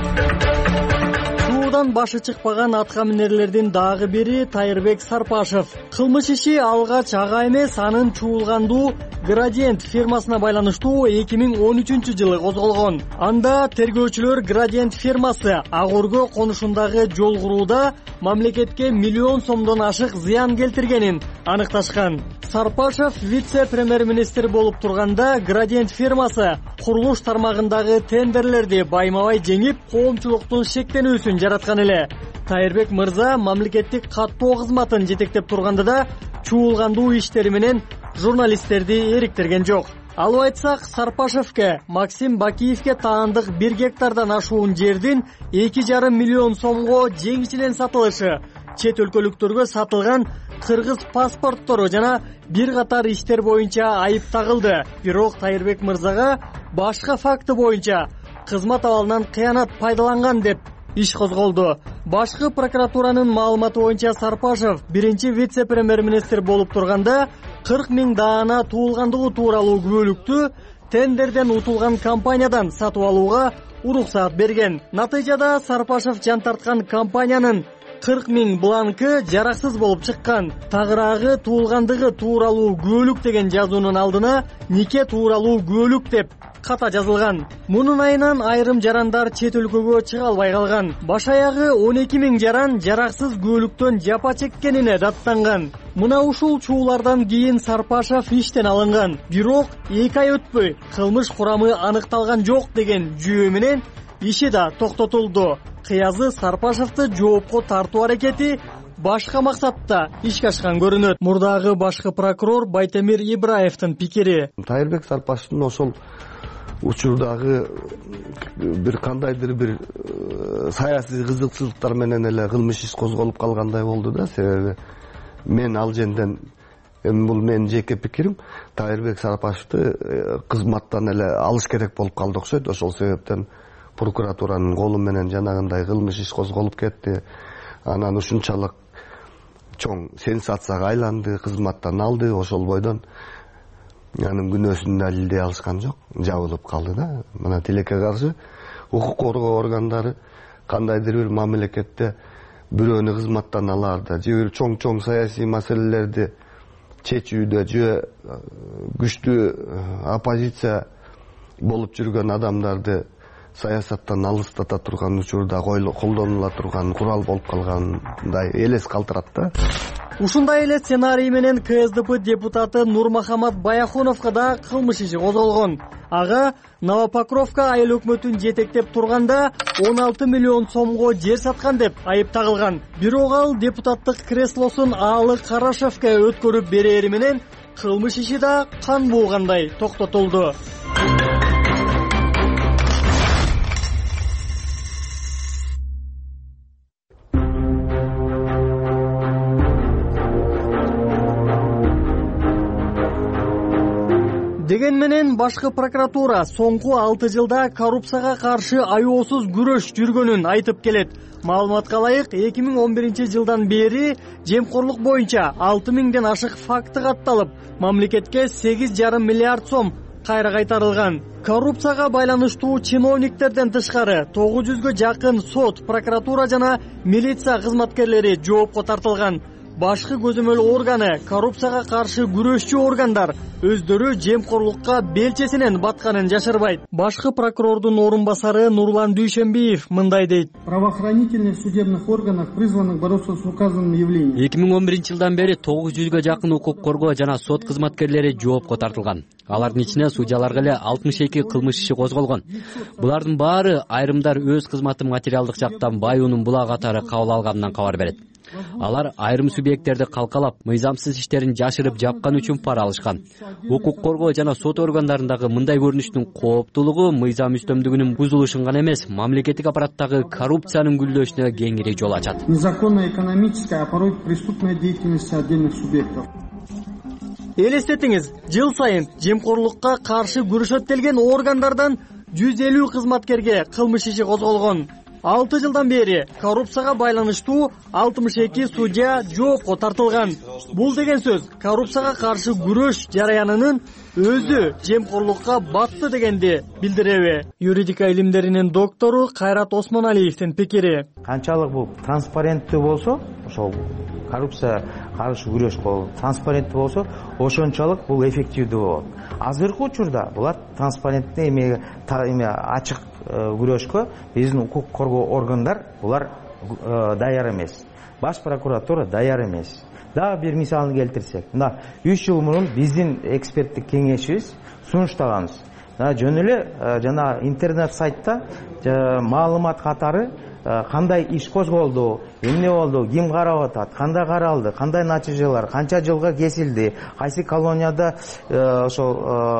Башы чыкпаган атка минерлердин дагы бири Тайырбек Сарпашев. Кылмыш иши алгач ага эмес, анын чуулгандуу Градиент фирмасына байланыштуу эки миң он үчүнчү жылы козголгон. Анда тергөөчүлөр Градиент фирмасы Ак Өргө конушундагы жол курууда мамлекетке миллион сомдон ашык зыян келтиргенин аныкташкан. Сарпашев вице-премьер-министр болуп турганда Градиент фирмасы курулуш тармагындагы тендерлерди байма-бай жеңип, коомчулуктун шектенүүсүн жараткан эле. Тайырбек мырза мамлекеттик каттоо кызматын жетектеп турганда да чуулгандуу иштери менен журналисттерди эриктерген жок. Алып айтсак, Сарпашевке Максим Бакиевке таандык бир гектардан ашуун жердин эки жарым миллион сомго жеңишинен сатылышы, чет өлкөлүктөргө сатылган кыргыз паспорттору жана бир катар иштер боюнча айып тагылды. Бирок Тайырбек мырзага башка факты боюнча кызмат абалынан кыянат пайдаланган деп иш козголду. Башкы прокуратуранын маалыматы боюнча Сарпашев биринчи вице-премьер-министр болуп турганда кырк миң даана туулгандыгы тууралуу күбөлүктү тендерден утулган компаниядан сатып алууга уруксаат берген. Натыйжада Сарпашев жан тарткан компаниянын кырк миң бланкы жараксыз болуп чыккан. Тагыраагы туулгандыгы тууралуу күбөлүк деген жазуунун алдына нике тууралуу күбөлүк деп ката жазылган. Мунун айынан айрым жарандар чет өлкөгө чыга албай калган. Баш аягы он эки миң жаран жараксыз күбөлүктөн жапа чеккенине даттанган. Мына ушул чуулардан кийин Сарпашев иштен алынган. Бирок эки ай өтпөй кылмыш курамы аныкталган жок деген жүйө менен иши да токтотулду. Кыязы Сарпашевди жоопко тартуу аракети башка максатта ишке ашкан көрүнөт. Мурдагы башкы прокурор Байтемир Ибраевдин пикири: Тайырбек Сарпашевдин ошол учурдагы бир кандайдыр бир саясий кызыкчылыктар менен эле кылмыш иш козголуп калгандай болду да. Себеби мен ал жерден, эми бул менин жеке пикирим, Тайырбек Сарпашевди кызматтан эле алыш керек болуп калды окшойт. Ошол себептен прокуратуранын колу менен жанагындай кылмыш иш козголуп кетти. Анан ушунчалык чоң сенсацияга айланды, кызматтан алды. Ошол бойдон анын күнөөсүн далилдей алышкан жок, жабылып калды да. Мына тилекке каршы укук коргоо органдары кандайдыр бир мамлекетте бирөөнү кызматтан алаарда, же бир чоң-чоң саясий маселелерди чечүүдө, же күчтүү оппозиция болуп жүргөн адамдарды саясаттан алыстата турган учурда колдонула турган курал болуп калгандай элес калтырат да. Ушундай эле сценарий менен КСДП депутаты Нурмахамат Баяхуновго да кылмыш иши козголгон. Ага Новопокровка айыл өкмөтүн жетектеп турганда он алты миллион сомго жер саткан деп айып тагылган. Бирок ал депутаттык креслосун Аалы Карашевке өткөрүп берери менен кылмыш иши да кан буугандай токтотулду. Деген менен башкы прокуратура соңку алты жылда коррупцияга каршы аеосуз күрөш жүргөнүн айтып келет. Маалыматка ылайык, эки миң он биринчи жылдан бери жемкорлук боюнча алты миңден ашык факты катталып, мамлекетке сегиз жарым миллиард сом кайра кайтарылган. Коррупцияга байланыштуу чиновниктерден тышкары тогуз жүзгө жакын сот, прокуратура жана милиция кызматкерлери жоопко тартылган. Башкы көзөмөл органы, коррупцияга каршы күрөшчү органдар өздөрү жемкорлукка белчесинен батканын жашырбайт. Башкы прокурордун орун басары Нурлан Дүйшөнбиев мындай дейт. Правоохранительных судебных органах призванных бороться с указанным явлением. эки миң он биринчи жылдан бери тогуз жүзгө жакын укук коргоо жана сот кызматкерлери жоопко тартылган. Алардын ичине судьяларга эле алтымыш эки кылмыш иши козголгон. Булардын баары айрымдар өз кызматын материалдык жактан байуунун була катары кабыл алганынан кабар берет. Алар айрым субъекттерди калкалап, мыйзамсыз иштерин жашырып жапкан үчүн пара алышкан. Укук коргоо жана сот органдарындагы мындай көрүнүштүн кооптуулугу мыйзам үстөмдүгүнүн бузулушун гана эмес, мамлекеттик аппараттагы коррупциянын гүлдөшүнө кеңири жол ачат. Незаконная экономическая, а порой преступная деятельность отдельных субъектов. Элестетиңиз, жыл сайын жемкорлукка каршы күрөшөт делген органдардан жүз элүү кызматкерге кылмыш иши козголгон. алты жылдан бери коррупцияга байланыштуу алтымыш эки судья жоопко тартылган. Бул деген сөз коррупцияга каршы күрөш жараянынын өзү жемкорлукка батты дегенди билдиреби? Юридика илимдеринин доктору Кайрат Осмоналиевдин пикири. Канчалык бул транспаренттүү болсо, ошол коррупция каршы күрөш транспаренттүү болсо, ошончолук бул эффективдүү болот. Азыркы учурда булар транспаренттүү эме ачык күрөшкө биздин укук коргоо органдар булар даяр эмес. Баш прокуратура даяр эмес. Дагы бир мисалын келтирсек, мына үч жыл мурун биздин эксперттик кеңешибиз сунуштаганбыз. Жөн эле жана интернет сайтта маалымат катары кандай иш козголду, эмне болду, ким карап атат, кандай каралды, кандай натыйжалар, канча жылга кесилди, кайсы колонияда ошол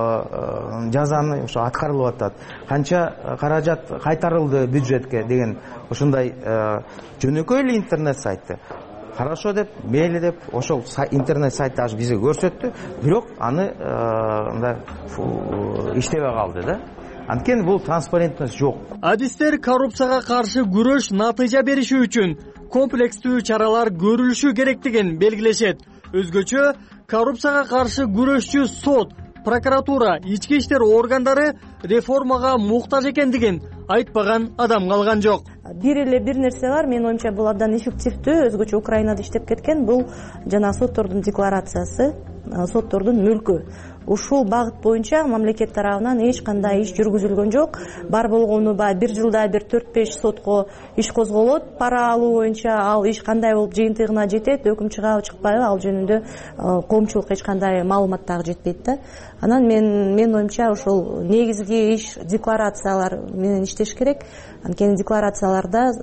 жазаны ошо аткарылып атат, канча каражат кайтарылды бюджетке деген ушундай жөнөкөй эле интернет сайты. Хорошо деп, мейли деп, ошол интернет сайтты аж бизге көрсөттү, бирок аны мындай иштебей калды да. Анткени бул транспарентность жок. Адистер коррупцияга каршы күрөш натыйжа бериши үчүн комплекстүү чаралар көрүлүшү керектигин белгилешет. Өзгөчө коррупцияга каршы күрөшчү сот, прокуратура, ички иштер органдары реформага муктаж экендигин айтпаган адам калган жок. Бир эле бир нерсе бар, менин оюмча бул абдан эффективдүү, өзгөчө Украинада иштеп кеткен, бул жана соттордун декларациясы, соттордун мүлкү. Ушул багыт боюнча мамлекет тарабынан эч кандай иш жүргүзүлгөн жок. Бар болгону баягы бир жылда бир төрт беш сотко иш козголот. Пара алуу боюнча ал иш кандай болуп жыйынтыгына жетет, өкүм чыгабы чыкпайбы, ал жөнүндө коомчулук эч кандай маалымат дагы жетпейт да. Анан мен менин оюмча ушул негизги иш декларациялар менен иштеш керек. Анткени декларацияларда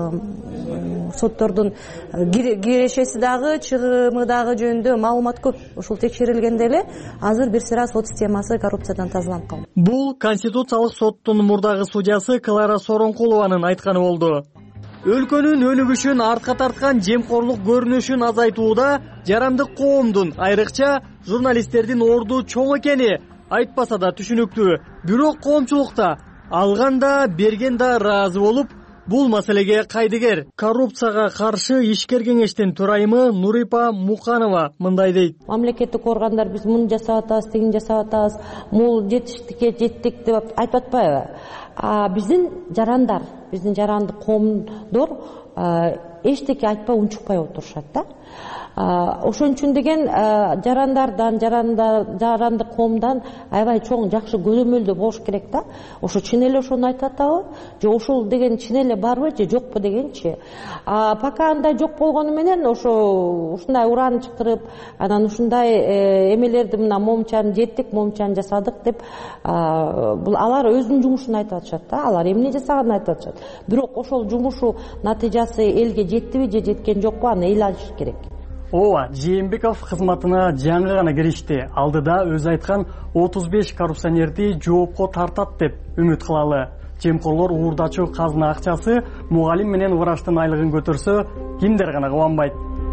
соттордун кирешеси дагы, чыгымы дагы жөнүндө маалымат көп. Ушул текшерилгенде эле азыр бир сыра сот системасы коррупциядан тазаланып калган. Бул Конституциялык соттун мурдагы судьясы Клара Сооронкулованын айтканы болду. Өлкөнүн өнүгүшүн артка тарткан жемкорлук көрүнүшүн азайтууда жарандык коомдун, айрыкча журналисттердин орду чоң экени айтпаса да түшүнүктүү. Бирок коомчулукта алган да, берген да ыраазы болуп, бул маселеге кайдыгер. Коррупцияга каршы ишкер кеңештин төрайымы Нурипа Муканова мындай дейт. Мамлекеттик органдар биз муну жасап атабыз, тигини жасап атабыз, бул жетиштикке жеттик деп айтып атпайбы? А биздин жарандар, биздин жарандык коомдор эчтеке айтпай унчукпай отурушат да. ошон үчүн деген жарандардан жарандык коомдон аябай чоң жакшы көзөмөлдөө болуш керек да. Ошо чын эле ошону айтып атабы же ошол деген чын эле барбы же жокпу дегенчи. Пока андай жок болгону менен ошо ушундай уран чакырып анан ушундай эмелерди мына момчаны жеттик момчаны жасадык деп бул алар өзүнүн жумушун айтып атышат да. Алар эмне жасаганын айтып атышат. Бирок ошол жумушу натыйжасы элге жеттиби же жеткен жокпу аны эл айтыш керек. ооба, Жээнбеков кызматына жаңы гана киришти. Алдыда өзү айткан отуз беш коррупционерди жоопко тартат деп үмүт кылалы. Жемкорлор уурдачу казына акчасы мугалим менен врачтын айлыгын көтөрсө, кимдер гана кубанбайт.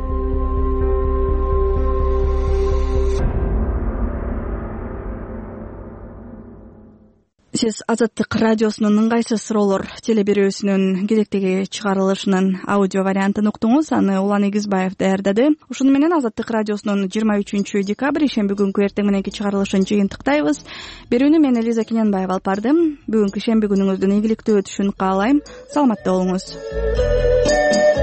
Сиз Азаттык радиосунун ыңгайсыз суроолор телебирүүсүнүн кезектеги чыгарылышынын аудио вариантын уктуңуз. Аны Улан Эгизбаев даярдады. Ушуну менен Азаттык радиосунун жыйырма үчүнчү декабрь шемби күнкү эртең мененки чыгарылышын жыйынтыктайбыз. Берүүнү мен Элиза Кененбаева алып бардым. Бүгүнкү шемби күнүңүздүн ийгиликтүү өтүшүн каалайм. Саламатта болуңуз.